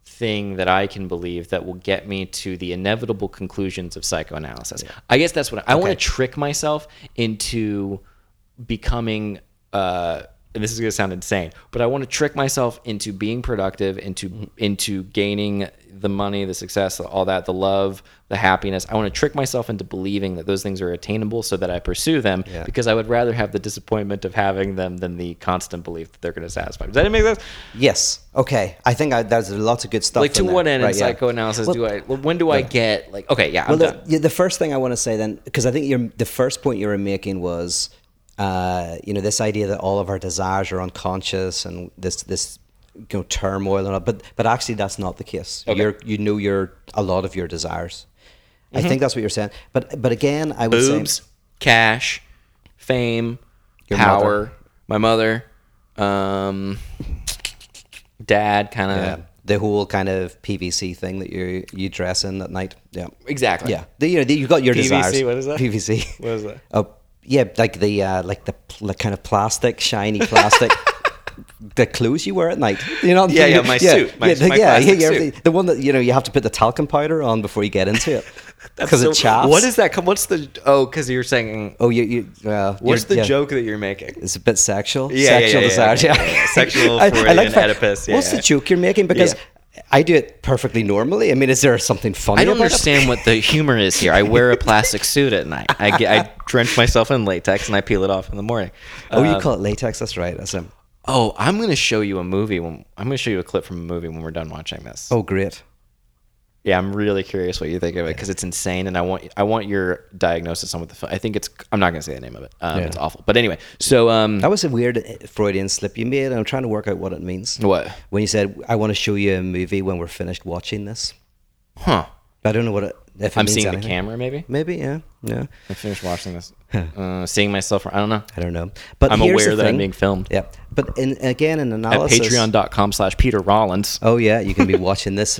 thing that I can believe that will get me to the inevitable conclusions of psychoanalysis. I guess that's what I want to trick myself into becoming, and this is going to sound insane, but I want to trick myself into being productive, into gaining the money, the success, all that, the love, the happiness. I want to trick myself into believing that those things are attainable so that I pursue them, because I would rather have the disappointment of having them than the constant belief that they're going to satisfy. Does that make sense? Yes. Okay. I think there's lots of good stuff. Like, to in what end there. in psychoanalysis when do I get, like, okay, yeah, I'm done. The first thing I want to say then, because I think the first point you were making was, this idea that all of our desires are unconscious and this turmoil and all, but actually that's not the case. Okay. You're a lot of your desires. I think that's what you're saying. But again, I would Boobs, say cash, fame, Your power, my mother, dad, kind of. the whole kind of PVC thing that you dress in at night. Yeah. Exactly. Yeah. You got your PVC, desires. what is that? PVC. What is that? Oh, yeah, like the kind of plastic, shiny plastic. The clothes you wear at night, Yeah, my suit, my plastic suit. The one that you have to put the talcum powder on before you get into it because it chaps. What is that? What's the? Oh, because you're saying. Oh, What's the joke that you're making? It's a bit sexual. Yeah, sexual desires. Sexual Freudian Oedipus. What's the joke you're making? Because I do it perfectly normally. I mean, is there something funny? I don't about understand what the humor is here. I wear a plastic suit at night. I drench myself in latex and I peel it off in the morning. Oh, you call it latex? That's right. Oh, I'm going to show you a movie. I'm going to show you a clip from a movie when we're done watching this. Oh, great. Yeah, I'm really curious what you think of it because it's insane, and I want your diagnosis on what the film. I think I'm not going to say the name of it. It's awful. But anyway, so that was a weird Freudian slip you made, and I'm trying to work out what it means. What? When you said, "I want to show you a movie when we're finished watching this." Huh. I don't know what if it I'm means seeing anything. the camera, maybe. Maybe, yeah. I finished watching this. Seeing myself. I don't know. I don't know. But I'm here's aware the that thing. I'm being filmed. Yeah. But in analysis. At patreon.com/Peter Rollins. Oh yeah, you can be watching this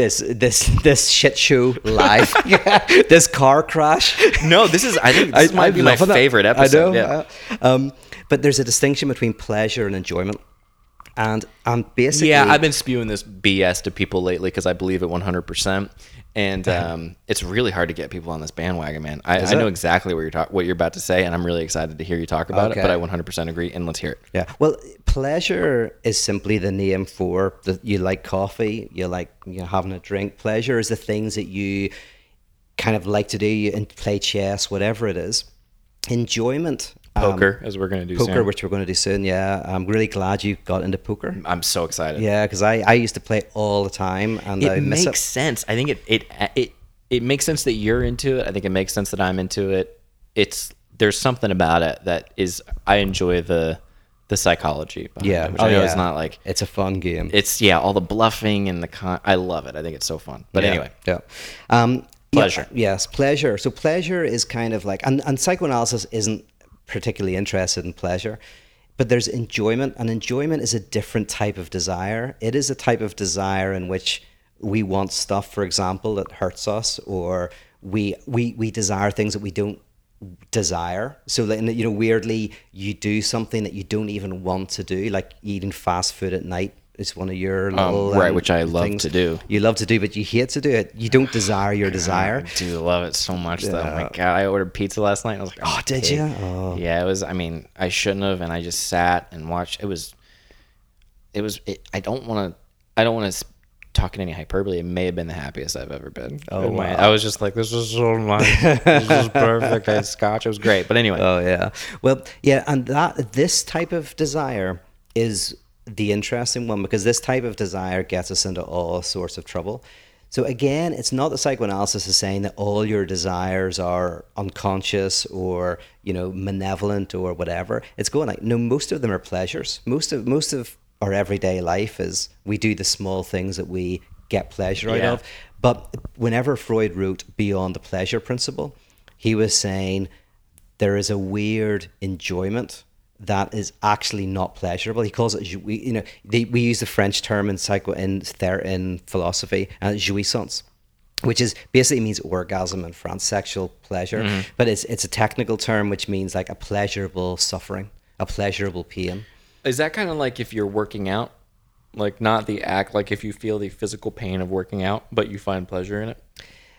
shit show live. This car crash. No, I think this might be my favorite episode. I know. Yeah. But there's a distinction between pleasure and enjoyment. And basically... Yeah, I've been spewing this BS to people lately because I believe it 100%. And it's really hard to get people on this bandwagon, man. I know exactly what you're about to say, and I'm really excited to hear you talk about it, but I 100% agree, and let's hear it. Yeah. Well, pleasure is simply the name for you like coffee, you like having a drink. Pleasure is the things that you kind of like to do and play chess, whatever it is. Enjoyment... Poker, as we're going to do soon. Poker, which we're going to do soon, yeah. I'm really glad you got into poker. I'm so excited. Yeah, because I used to play all the time, and I miss it. It makes sense. I think it makes sense that you're into it. I think it makes sense that I'm into it. There's something about it that is, I enjoy the psychology behind it, which I know is not like... It's a fun game. It's, all the bluffing and I love it. I think it's so fun. But anyway. Yeah. Pleasure. Yes, pleasure. So pleasure is kind of like... And psychoanalysis isn't particularly interested in pleasure, but there's enjoyment, and enjoyment is a different type of desire. It is a type of desire in which we want stuff, for example, that hurts us, or we desire things that we don't desire. So weirdly, you do something that you don't even want to do, like eating fast food at night is one of your little which I love things to do. You love to do, but you hate to do it. You don't desire your desire. I do love it so much, though. My God, I ordered pizza last night. And I was like, "Oh, did you?" Oh. Yeah, it was. I mean, I shouldn't have, and I just sat and watched. It was. I don't want to talk in any hyperbole. It may have been the happiest I've ever been. Oh, wow. I was just like, this is so nice. This is perfect. I had scotch. It was great. But anyway. Oh yeah. Well, yeah, and this type of desire is the interesting one, because this type of desire gets us into all sorts of trouble. So again, it's not that psychoanalysis is saying that all your desires are unconscious or malevolent or whatever. It's going like, no, most of them are pleasures. Most of our everyday life is we do the small things that we get pleasure out of. But whenever Freud wrote Beyond the Pleasure Principle, he was saying there is a weird enjoyment that is actually not pleasurable. He calls it, we use the French term in philosophy, jouissance, which is basically means orgasm in France, sexual pleasure. Mm-hmm. But it's a technical term which means like a pleasurable suffering, a pleasurable pain. Is that kind of like if you're working out Like not the act, like if you feel the physical pain of working out, but you find pleasure in it?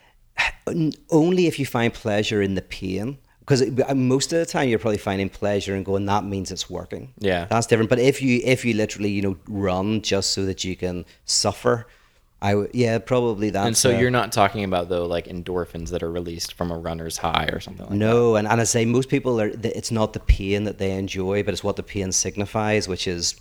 Only if you find pleasure in the pain. Because most of the time you're probably finding pleasure and going, that means it's working. Yeah. That's different. But if you literally, run just so that you can suffer, probably that's. And so you're not talking about though like endorphins that are released from a runner's high or something like that. No, and I say most people it's not the pain that they enjoy, but it's what the pain signifies, which is,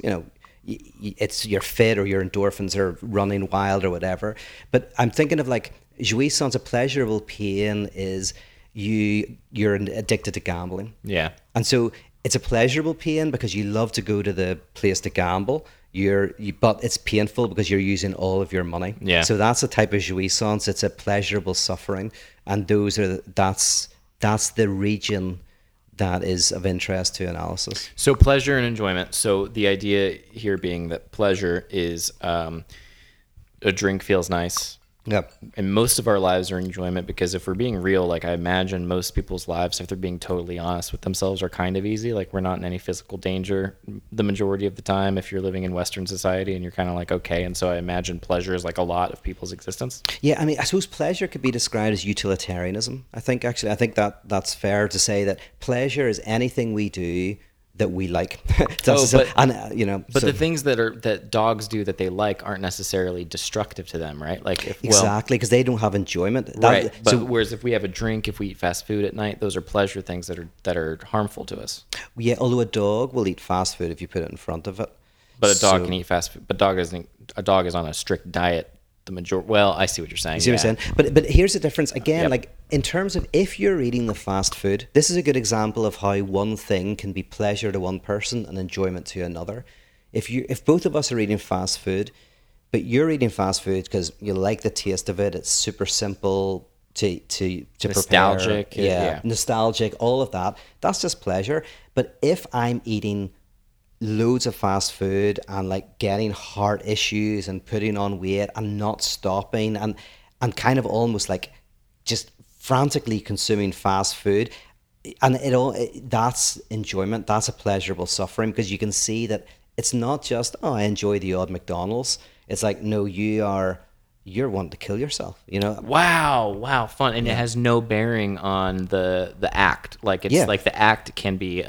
it's your fit or your endorphins are running wild or whatever. But I'm thinking of like jouissance, a pleasurable pain is you're addicted to gambling. Yeah. And so it's a pleasurable pain because you love to go to the place to gamble. But it's painful because you're using all of your money. Yeah. So that's a type of jouissance. It's a pleasurable suffering, and that's the region that is of interest to analysis. So pleasure and enjoyment. So the idea here being that pleasure is a drink feels nice. Yep. And most of our lives are enjoyment, because if we're being real, like I imagine most people's lives, if they're being totally honest with themselves, are kind of easy. Like we're not in any physical danger the majority of the time if you're living in Western society and you're kind of like, okay. And so I imagine pleasure is like a lot of people's existence. Yeah, I mean, I suppose pleasure could be described as utilitarianism. I think that's fair to say that pleasure is anything we do that we like. But the things that dogs do that they like aren't necessarily destructive to them, right? Like exactly, because they don't have enjoyment. Right. Whereas if we have a drink, if we eat fast food at night, those are pleasure things that are harmful to us. Yeah, although a dog will eat fast food if you put it in front of it. But a dog can eat fast food. But a dog is on a strict diet. Well, I see what you're saying. You see what I'm saying? But here's the difference again. Yep. Like in terms of if you're eating the fast food, this is a good example of how one thing can be pleasure to one person and enjoyment to another. If both of us are eating fast food, but you're eating fast food because you like the taste of it, it's super simple to nostalgic, prepare. Yeah, nostalgic, all of that. That's just pleasure. But if I'm eating loads of fast food and like getting heart issues and putting on weight and not stopping and kind of almost like just frantically consuming fast food, and that's enjoyment, that's a pleasurable suffering, because you can see that it's not just, oh, I enjoy the odd McDonald's. It's like, no, you're wanting to kill yourself, Wow, fun. And it has no bearing on the act. Like it's like the act can be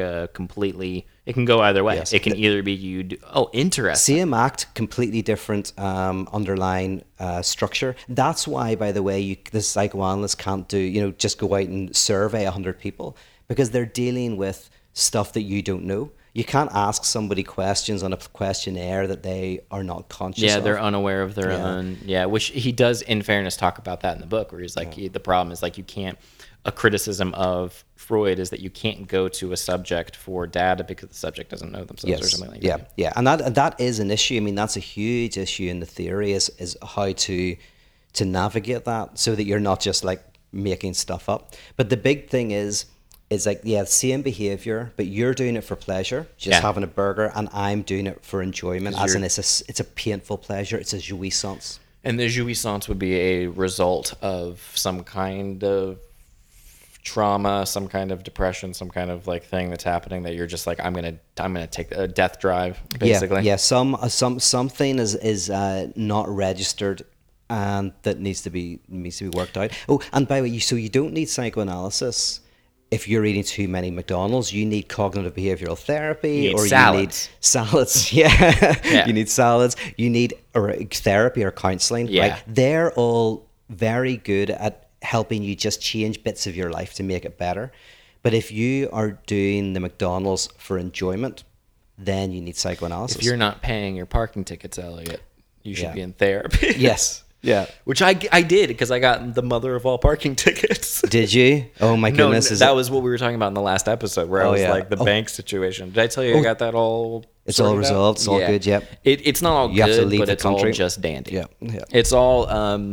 it can go either way. Yes. It can either be interesting. Same act, completely different underlying structure. That's why, by the way, the psychoanalyst can't do, just go out and survey 100 people, because they're dealing with stuff that you don't know. You can't ask somebody questions on a questionnaire that they are not conscious of. Yeah, they're unaware of their own. Yeah, which he does, in fairness, talk about that in the book, where he's like, the problem is like you can't. A criticism of Freud is that you can't go to a subject for data because the subject doesn't know themselves or something like that. Yeah, and that is an issue. I mean, that's a huge issue in the theory is how to navigate that so that you're not just like making stuff up. But the big thing is like, same behavior, but you're doing it for pleasure, just having a burger, and I'm doing it for enjoyment, as in it's a painful pleasure, it's a jouissance. And the jouissance would be a result of some kind of trauma, some kind of depression, some kind of like thing that's happening that you're just like, I'm gonna take a death drive, basically. Yeah. Something is not registered, and that needs to be worked out. Oh, and by the way, so you don't need psychoanalysis if you're eating too many McDonald's. You need cognitive behavioral therapy, or salads. You need salads. Yeah. You need salads. You need therapy or counseling. Yeah. Right? They're all very good at helping you just change bits of your life to make it better. But if you are doing the McDonald's for enjoyment, then you need psychoanalysis. If you're not paying your parking tickets, Elliot, you should be in therapy. Yes. Yeah. Which I did, because I got the mother of all parking tickets. Did you? Oh my goodness. No, that was what we were talking about in the last episode, where I was like the bank situation. Did I tell you I got that all It's all resolved. It's all good. Yep. It's not all good, but it's all just dandy. Yeah. It's all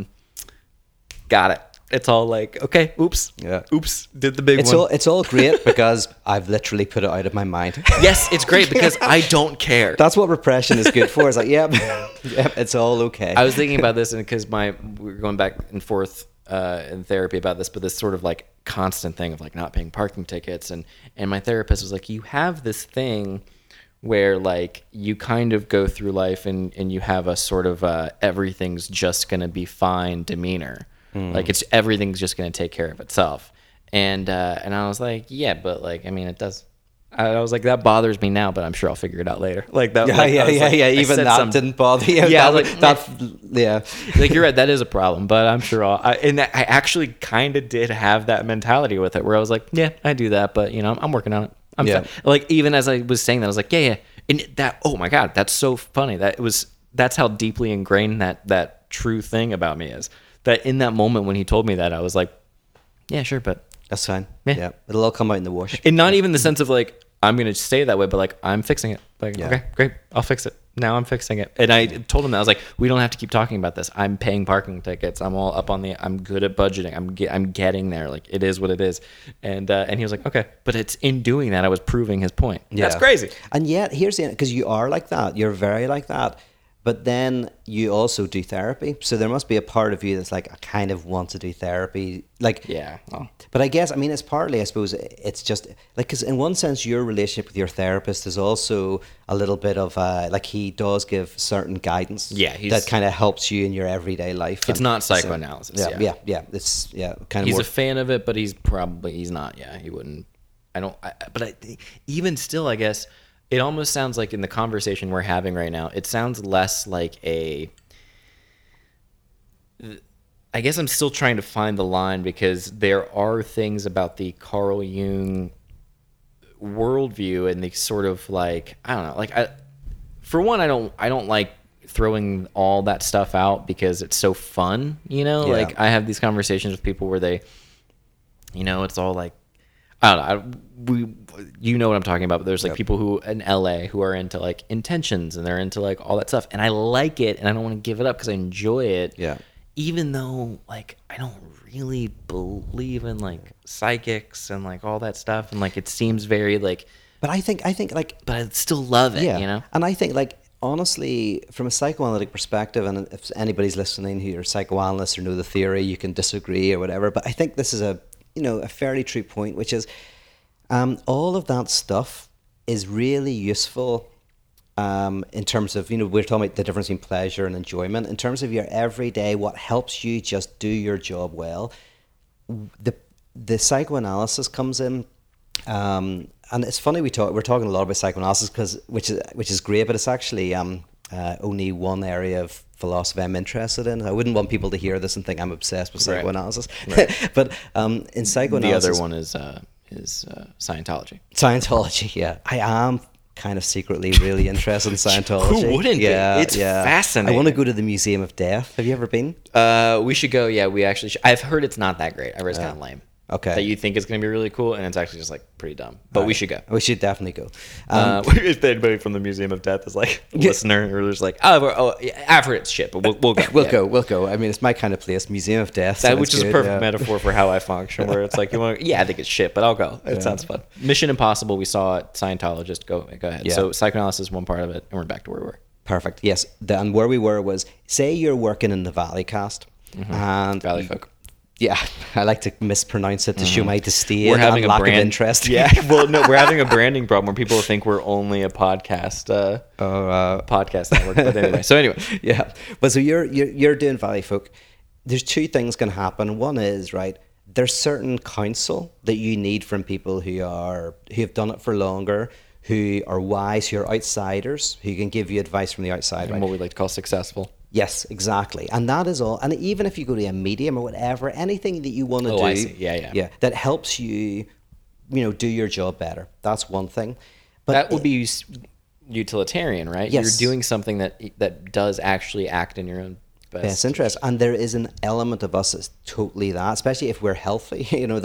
got it. It's all like, okay, oops, did the big one. It's all great because I've literally put it out of my mind. Yes, it's great because I don't care. That's what repression is good for. It's like, yep, it's all okay. I was thinking about this, and because we were going back and forth in therapy about this, but this sort of like constant thing of like not paying parking tickets, and my therapist was like, you have this thing where like you kind of go through life and you have a sort of everything's just gonna be fine demeanor. Like everything's just gonna take care of itself. And I was like, yeah, but like, I mean, it does. I was like, that bothers me now, but I'm sure I'll figure it out later. Like that. Yeah. Even that didn't bother you. Yeah, yeah. Like you're right, that is a problem, but I'm sure I actually kind of did have that mentality with it, where I was like, yeah, I do that, but you know, I'm working on it. I'm fine. Like even as I was saying that, I was like, yeah. And that, oh my God, that's so funny. That's how deeply ingrained that true thing about me is. That in that moment when he told me that, I was like, yeah, sure, but that's fine. Yeah. It'll all come out in the wash. And not even the sense of like, I'm going to stay that way, but like, I'm fixing it. Like, okay, great. I'll fix it. Now I'm fixing it. And I told him that. I was like, we don't have to keep talking about this. I'm paying parking tickets. I'm all up on I'm good at budgeting. I'm getting there. Like, it is what it is. And he was like, okay. But it's in doing that, I was proving his point. Yeah. That's crazy. And yet, here's the, because you are like that. You're very like that. But then you also do therapy. So there must be a part of you that's like, I kind of want to do therapy. Like, yeah. Well. But I guess, I mean, it's partly, I suppose, it's just like, because in one sense, your relationship with your therapist is also a little bit of like, he does give certain guidance. Yeah. That kind of helps you in your everyday life. It's not psychoanalysis. So, yeah. It's, kind of he's more. a fan of it, but he's not. Yeah. He wouldn't. Even still, I guess, it almost sounds like in the conversation we're having right now, it sounds less like I guess I'm still trying to find the line, because there are things about the Carl Jung worldview and the sort of like, I don't know, like for one, I don't like throwing all that stuff out because it's so fun, you know? Yeah. Like I have these conversations with people where they, you know, it's all like, I don't know. You know what I'm talking about. But there's like people who in LA who are into like intentions and they're into like all that stuff, and I like it, and I don't want to give it up because I enjoy it. Yeah. Even though like I don't really believe in like psychics and like all that stuff, and like it seems very like. But I think like. But I still love it. Yeah. You know. And I think like honestly, from a psychoanalytic perspective, and if anybody's listening who are psychoanalysts or know the theory, you can disagree or whatever. But I think this is a fairly true point, which is all of that stuff is really useful in terms of, we're talking about the difference between pleasure and enjoyment. In terms of your everyday, what helps you just do your job well, the psychoanalysis comes in. And it's funny we're talking a lot about psychoanalysis which is great, but it's actually only one area of philosophy I'm interested in. I wouldn't want people to hear this and think I'm obsessed with psychoanalysis. Right. But in psychoanalysis, the other one is Scientology. Scientology, yeah. I am kind of secretly really interested in Scientology. Who wouldn't be? It's fascinating. I want to go to the Museum of Death. Have you ever been? We should go. Yeah, we actually should. I've heard it's not that great. I heard it's kind of lame. Okay. That you think it's going to be really cool, and it's actually just like pretty dumb. But we should go. We should definitely go. If anybody from the Museum of Death is like a listener, or there's like, I've heard it's shit, but we'll go. We'll go. I mean, it's my kind of place, Museum of Death. Which is a perfect metaphor for how I function, where it's like, I think it's shit, but I'll go. It sounds fun. Mission Impossible, we saw it. Scientologist, go ahead. Yeah. So psychoanalysis is one part of it, and we're back to where we were. Perfect. Yes. And where we were was, say you're working in the Valley Cast, and Valley Folk. Yeah, I like to mispronounce it to show my disdain we're having and lack of interest. Yeah, well, no, we're having a branding problem where people think we're only a podcast network. But anyway, yeah. But so you're doing Valley Folk. There's two things can happen. One is, right, there's certain counsel that you need from people who have done it for longer, who are wise, who are outsiders, who can give you advice from the outside. And what we like to call successful. Yes, exactly. And that is all. And even if you go to a medium or whatever, anything that you want to do, I see. Yeah, that helps you, do your job better. That's one thing. But that would be utilitarian, right? Yes. You're doing something that does actually act in your own best interest. And there is an element of us that's totally that, especially if we're healthy.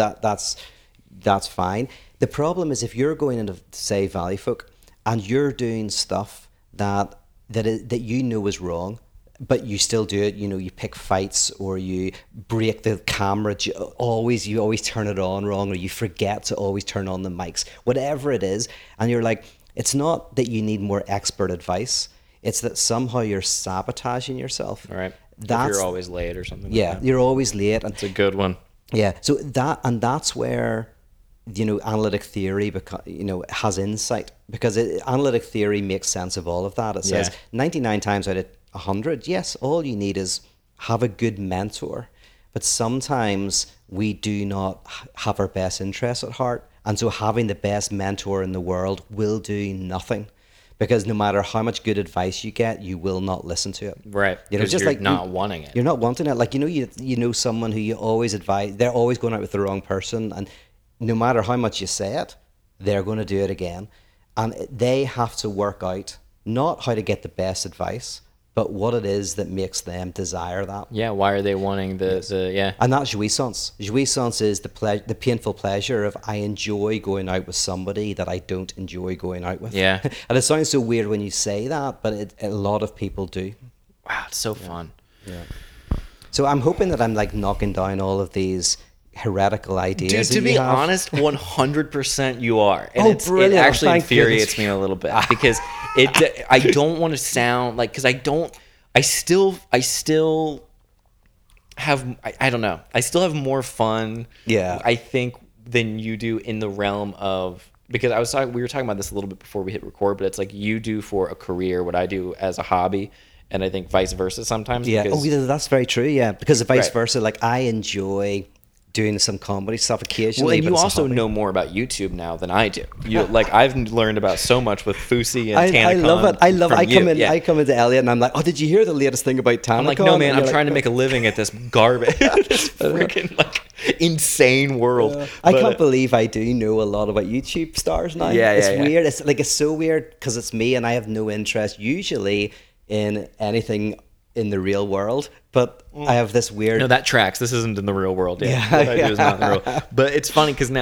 That's fine. The problem is if you're going into, say, Valley Folk, and you're doing stuff that is wrong, but you still do it. You pick fights, or you break the camera. You always turn it on wrong, or you forget to always turn on the mics. Whatever it is, and you're like, it's not that you need more expert advice. It's that somehow you're sabotaging yourself. All right. If you're always late or something. Yeah, like that. You're always late. That's a good one. Yeah. So that's where analytic theory has insight, because analytic theory makes sense of all of that. It says 99 times out of 100, yes, all you need is have a good mentor. But sometimes we do not have our best interests at heart. And so having the best mentor in the world will do nothing. Because no matter how much good advice you get, you will not listen to it. Right. Just you're like not wanting it. You're not wanting it. Like, you know someone who you always advise, they're always going out with the wrong person. And no matter how much you say it, they're going to do it again. And they have to work out not how to get the best advice, but what it is that makes them desire that. Yeah, why are they wanting the And that's jouissance. Jouissance is the painful pleasure of, I enjoy going out with somebody that I don't enjoy going out with. Yeah. And it sounds so weird when you say that, but a lot of people do. Wow, it's so fun. Yeah. So I'm hoping that I'm like knocking down all of these heretical ideas. Dude, to be honest, 100% you are. And it actually Thank infuriates goodness. me a little bit, because I don't want to sound like, because I still have, I don't know, I still have more fun, I think, than you do in the realm of, because we were talking about this a little bit before we hit record, but it's like you do for a career what I do as a hobby. And I think vice versa sometimes. Yeah. Because, that's very true. Yeah. Because vice versa, like I enjoy doing some comedy stuff occasionally. Well, and you also know more about YouTube now than I do. Like I've learned about so much with Fusi and Tanacon. I love it. I come into Elliot and I'm like, oh, did you hear the latest thing about Tanacon? I'm like, no, man, I'm trying to make a living at this garbage, this freaking like insane world. I can't believe I do know a lot about YouTube stars now. It's weird. It's so weird because it's me and I have no interest usually in anything in the real world, but I have this weird. No, that tracks. This isn't in the real world. What I do is not in the real world. But it's funny because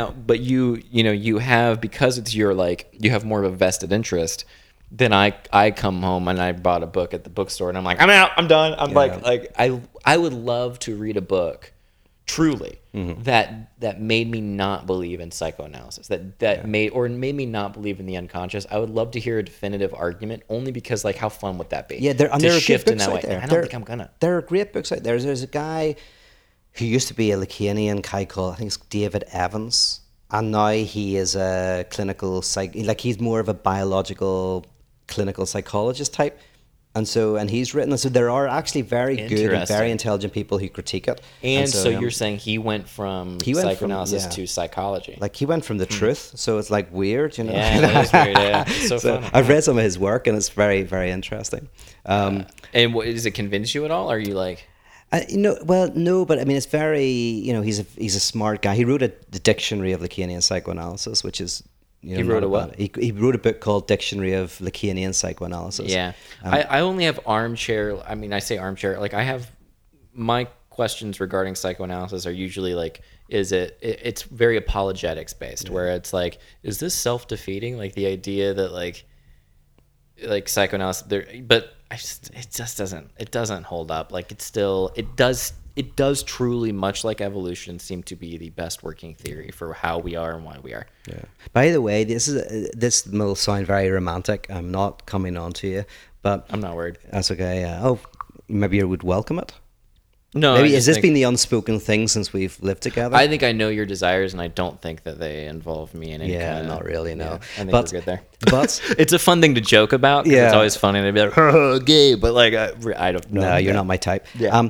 you have, because it's your, like, you have more of a vested interest. Then I come home and I bought a book at the bookstore and I'm like, I'm out, I'm done. I'm like I would love to read a book, truly, that made me not believe in psychoanalysis, that made me not believe in the unconscious. I would love to hear a definitive argument, only because, like, how fun would that be? Yeah, there are shift good in that books way. out there. I don't think I'm gonna. There are great books out there. There's a guy who used to be a Lacanian guy called, I think it's David Evans, and now he is a clinical he's more of a biological clinical psychologist type. And he's written, so there are actually very good and very intelligent people who critique it. And so you're saying he went from psychoanalysis to psychology. Like, he went from the truth, so it's like weird, you know. Yeah, that is weird. Yeah, it's so funny. I've read some of his work, and it's very, very interesting. And does it convince you at all? Or are you like? No, but I mean, it's very, he's a smart guy. He wrote the Dictionary of Lacanian Psychoanalysis, which is. He wrote a what? He wrote a book called Dictionary of Lacanian Psychoanalysis. Yeah. I only have armchair. I mean, I say armchair. Like, I have my questions regarding psychoanalysis are usually like, it's very apologetics based, where it's like, is this self-defeating? Like, the idea that like psychoanalysis but it doesn't hold up. Like, it does truly, much like evolution, seem to be the best working theory for how we are and why we are. Yeah. By the way, this will sound very romantic. I'm not coming on to you, but I'm not worried. That's okay. Maybe you would welcome it. No, maybe has this been the unspoken thing since we've lived together? I think I know your desires, and I don't think that they involve me in any kind of... not really, no. Yeah, I think we're good there. But it's a fun thing to joke about. Yeah, it's always funny to be like, gay, but like, I don't know. No, you're not my type. Yeah.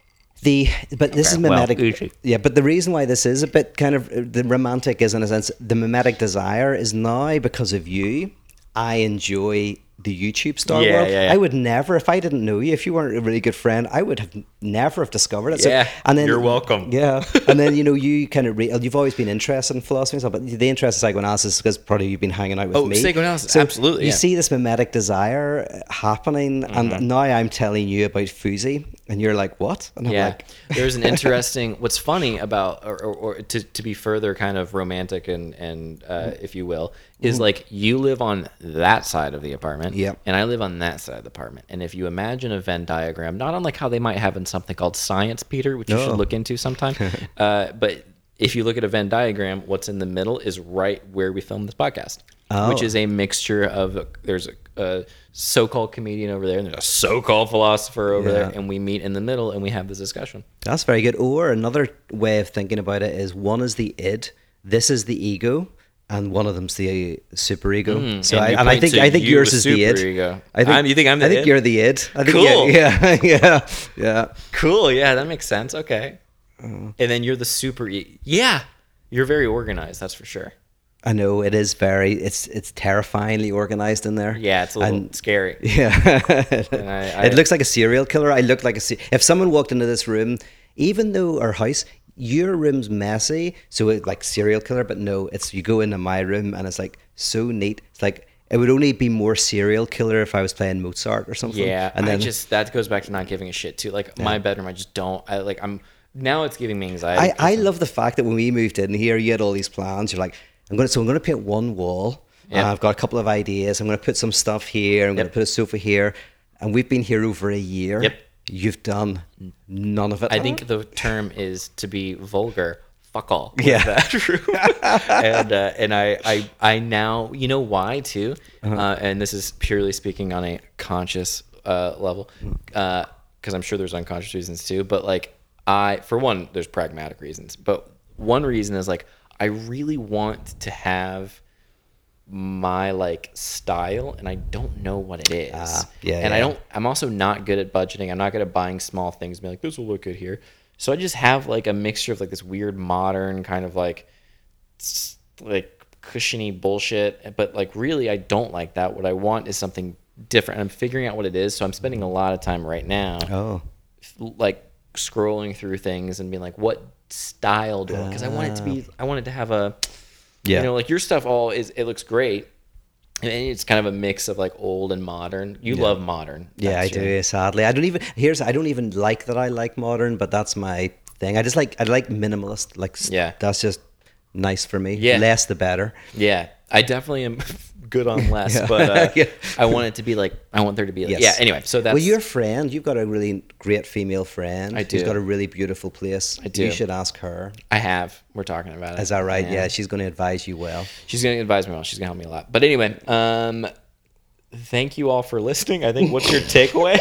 This is mimetic. But the reason why this is a bit kind of the romantic is, in a sense, the mimetic desire is now because of you. I enjoy the YouTube star world. Yeah. I would never, if I didn't know you, if you weren't a really good friend, I would have never have discovered it. Yeah, so, and then, you're welcome. Yeah, and then you kind of you've always been interested in philosophy and stuff, but the interest in psychoanalysis is because probably you've been hanging out with me. Psychoanalysis, so absolutely. You see this mimetic desire happening, and now I'm telling you about Fusi, and you're like, what? And I'm like, there's an interesting. What's funny about, or to be further kind of romantic and if you will, is like, you live on that side of the apartment, and I live on that side of the apartment. And if you imagine a Venn diagram, not unlike how they might have in something called science, Peter, which you should look into sometime, but if you look at a Venn diagram, what's in the middle is right where we film this podcast, which is a mixture of, there's a so-called comedian over there, and there's a so-called philosopher over there, and we meet in the middle and we have this discussion. That's very good. Or another way of thinking about it is, one is the id, this is the ego, and one of them's the superego. So and you I point think to you, yours the is the id. superego. I think You think I'm the I think id? you're the id. I think Cool. Yeah. Cool. Yeah, that makes sense. Okay. And then you're the super. Yeah, you're very organized. That's for sure. I know it is it's terrifyingly organized in there. Yeah, it's a little scary. Yeah. And It looks like a serial killer. I look like if someone walked into this room, even though our house, your room's messy, so it's like serial killer, but no, it's you go into my room and it's like so neat. It's like it would only be more serial killer if I was playing Mozart or something. Yeah, and then that goes back to not giving a shit too. Like my bedroom, I just don't. I'm now it's giving me anxiety. I love the fact that when we moved in here, you had all these plans. You're like, I'm going to paint one wall. Yep. I've got a couple of ideas. I'm going to put some stuff here. I'm going to put a sofa here. And we've been here over a year. Yep. You've done none of it. I think the term is, to be vulgar, fuck all. With Yeah. that room. and I now, you know why too, and this is purely speaking on a conscious level, because I'm sure there's unconscious reasons too. But like for one, there's pragmatic reasons. But one reason is like I really want to have my like style, and I don't know what it is. I'm also not good at budgeting. I'm not good at buying small things and be like, this will look good here. So I just have like a mixture of like this weird modern kind of like cushiony bullshit, but like really I don't like that. What I want is something different. I'm figuring out what it is, so I'm spending a lot of time right now like scrolling through things and being like, what style do I, because I want it to have a you know, like your stuff it looks great. And it's kind of a mix of like old and modern. You love modern. Yeah, I do. Sadly, I don't even like that. I like modern, but that's my thing. I like minimalist. Like, that's just nice for me. Yeah, less the better. Yeah, I definitely am good on less, but I want it to be like I want there to be. Like, yeah. Anyway, so that's your friend. You've got a really great female friend. I do. She's got a really beautiful place. I do. You should ask her. I have. We're talking about it. Is that right? Yeah, she's going to advise you well. She's going to advise me well. She's going to help me a lot. But anyway, thank you all for listening. I think what's your takeaway?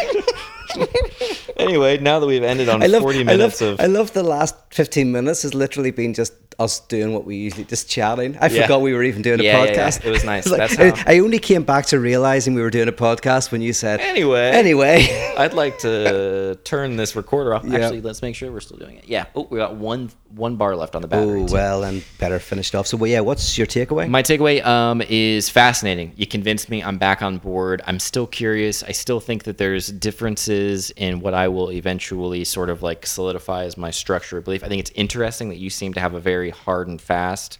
Anyway, now that we've ended on 40 minutes I love the last 15 minutes has literally been just us doing what we usually, just chatting. I forgot we were even doing a podcast. Yeah. It was nice. I only came back to realizing we were doing a podcast when you said, Anyway. I'd like to turn this recorder off. Actually, let's make sure we're still doing it. Yeah. Oh, we got one bar left on the battery. Oh, well, and better finished off. So, what's your takeaway? My takeaway is fascinating. You convinced me. I'm back on board. I'm still curious. I still think that there's differences in what I will eventually sort of like solidify as my structure of belief. I think it's interesting that you seem to have a very hard and fast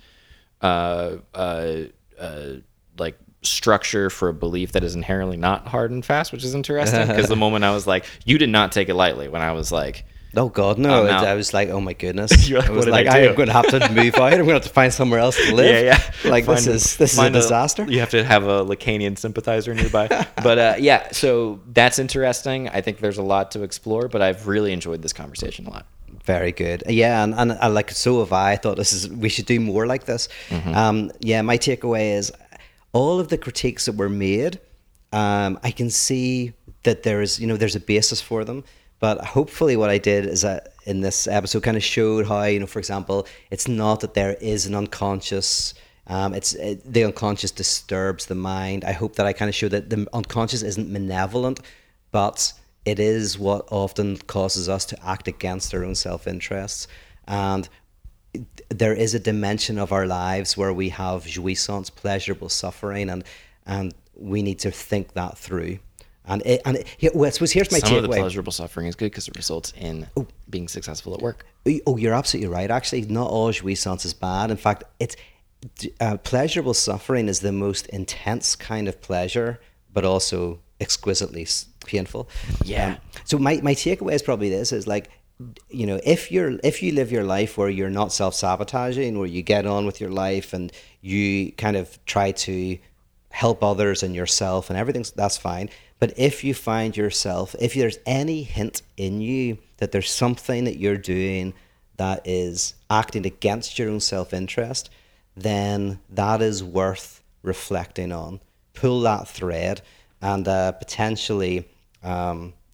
like structure for a belief that is inherently not hard and fast, which is interesting, because the moment I was like, you did not take it lightly when I was like, oh God, no. I was like, oh my goodness. Like, I was like, I'm going to have to move out. I'm going to have to find somewhere else to live. Yeah. Like this is a disaster. You have to have a Lacanian sympathizer nearby. But so that's interesting. I think there's a lot to explore, but I've really enjoyed this conversation a lot. Very good. Yeah, and like so have I. Thought we should do more like this. Mm-hmm. My takeaway is all of the critiques that were made. I can see that there's a basis for them. But hopefully what I did is that in this episode kind of showed how, for example, it's not that there is an unconscious, the unconscious disturbs the mind. I hope that I kind of showed that the unconscious isn't malevolent, but it is what often causes us to act against our own self-interests. And there is a dimension of our lives where we have jouissance, pleasurable suffering, and we need to think that through. I suppose here's my takeaway. Some of the pleasurable suffering is good because it results in being successful at work. Oh, you're absolutely right. Actually, not all jouissance is bad. In fact, it's pleasurable suffering is the most intense kind of pleasure, but also exquisitely painful. Yeah. So my takeaway is probably this: is like, if you live your life where you're not self-sabotaging, where you get on with your life and you kind of try to help others and yourself and everything, that's fine. But if you find yourself, if there's any hint in you that there's something that you're doing that is acting against your own self-interest, then that is worth reflecting on. Pull that thread and potentially,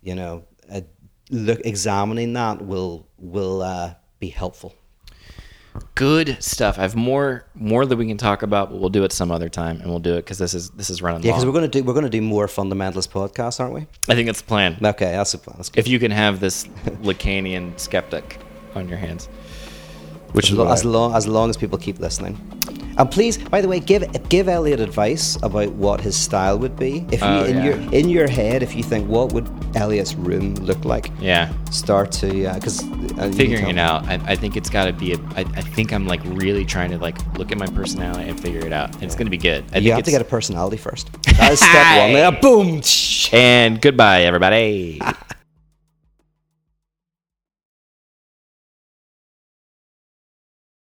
examining that will be helpful. Good stuff. I have more that we can talk about, but we'll do it some other time, and we'll do it because this is running long. Yeah, because we're gonna do more fundamentalist podcasts, aren't we? I think that's the plan. Okay, that's the plan. That's good. If you can have this Lacanian skeptic on your hands, which as long as people keep listening. And please, by the way, give Elliot advice about what his style would be. If you in your head, if you think what would Elliot's room look like, start to because figuring it out. I think it's got to be. I think I'm like really trying to like look at my personality and figure it out. And it's gonna be good. You have to get a personality first. That is step one. Boom. And goodbye, everybody.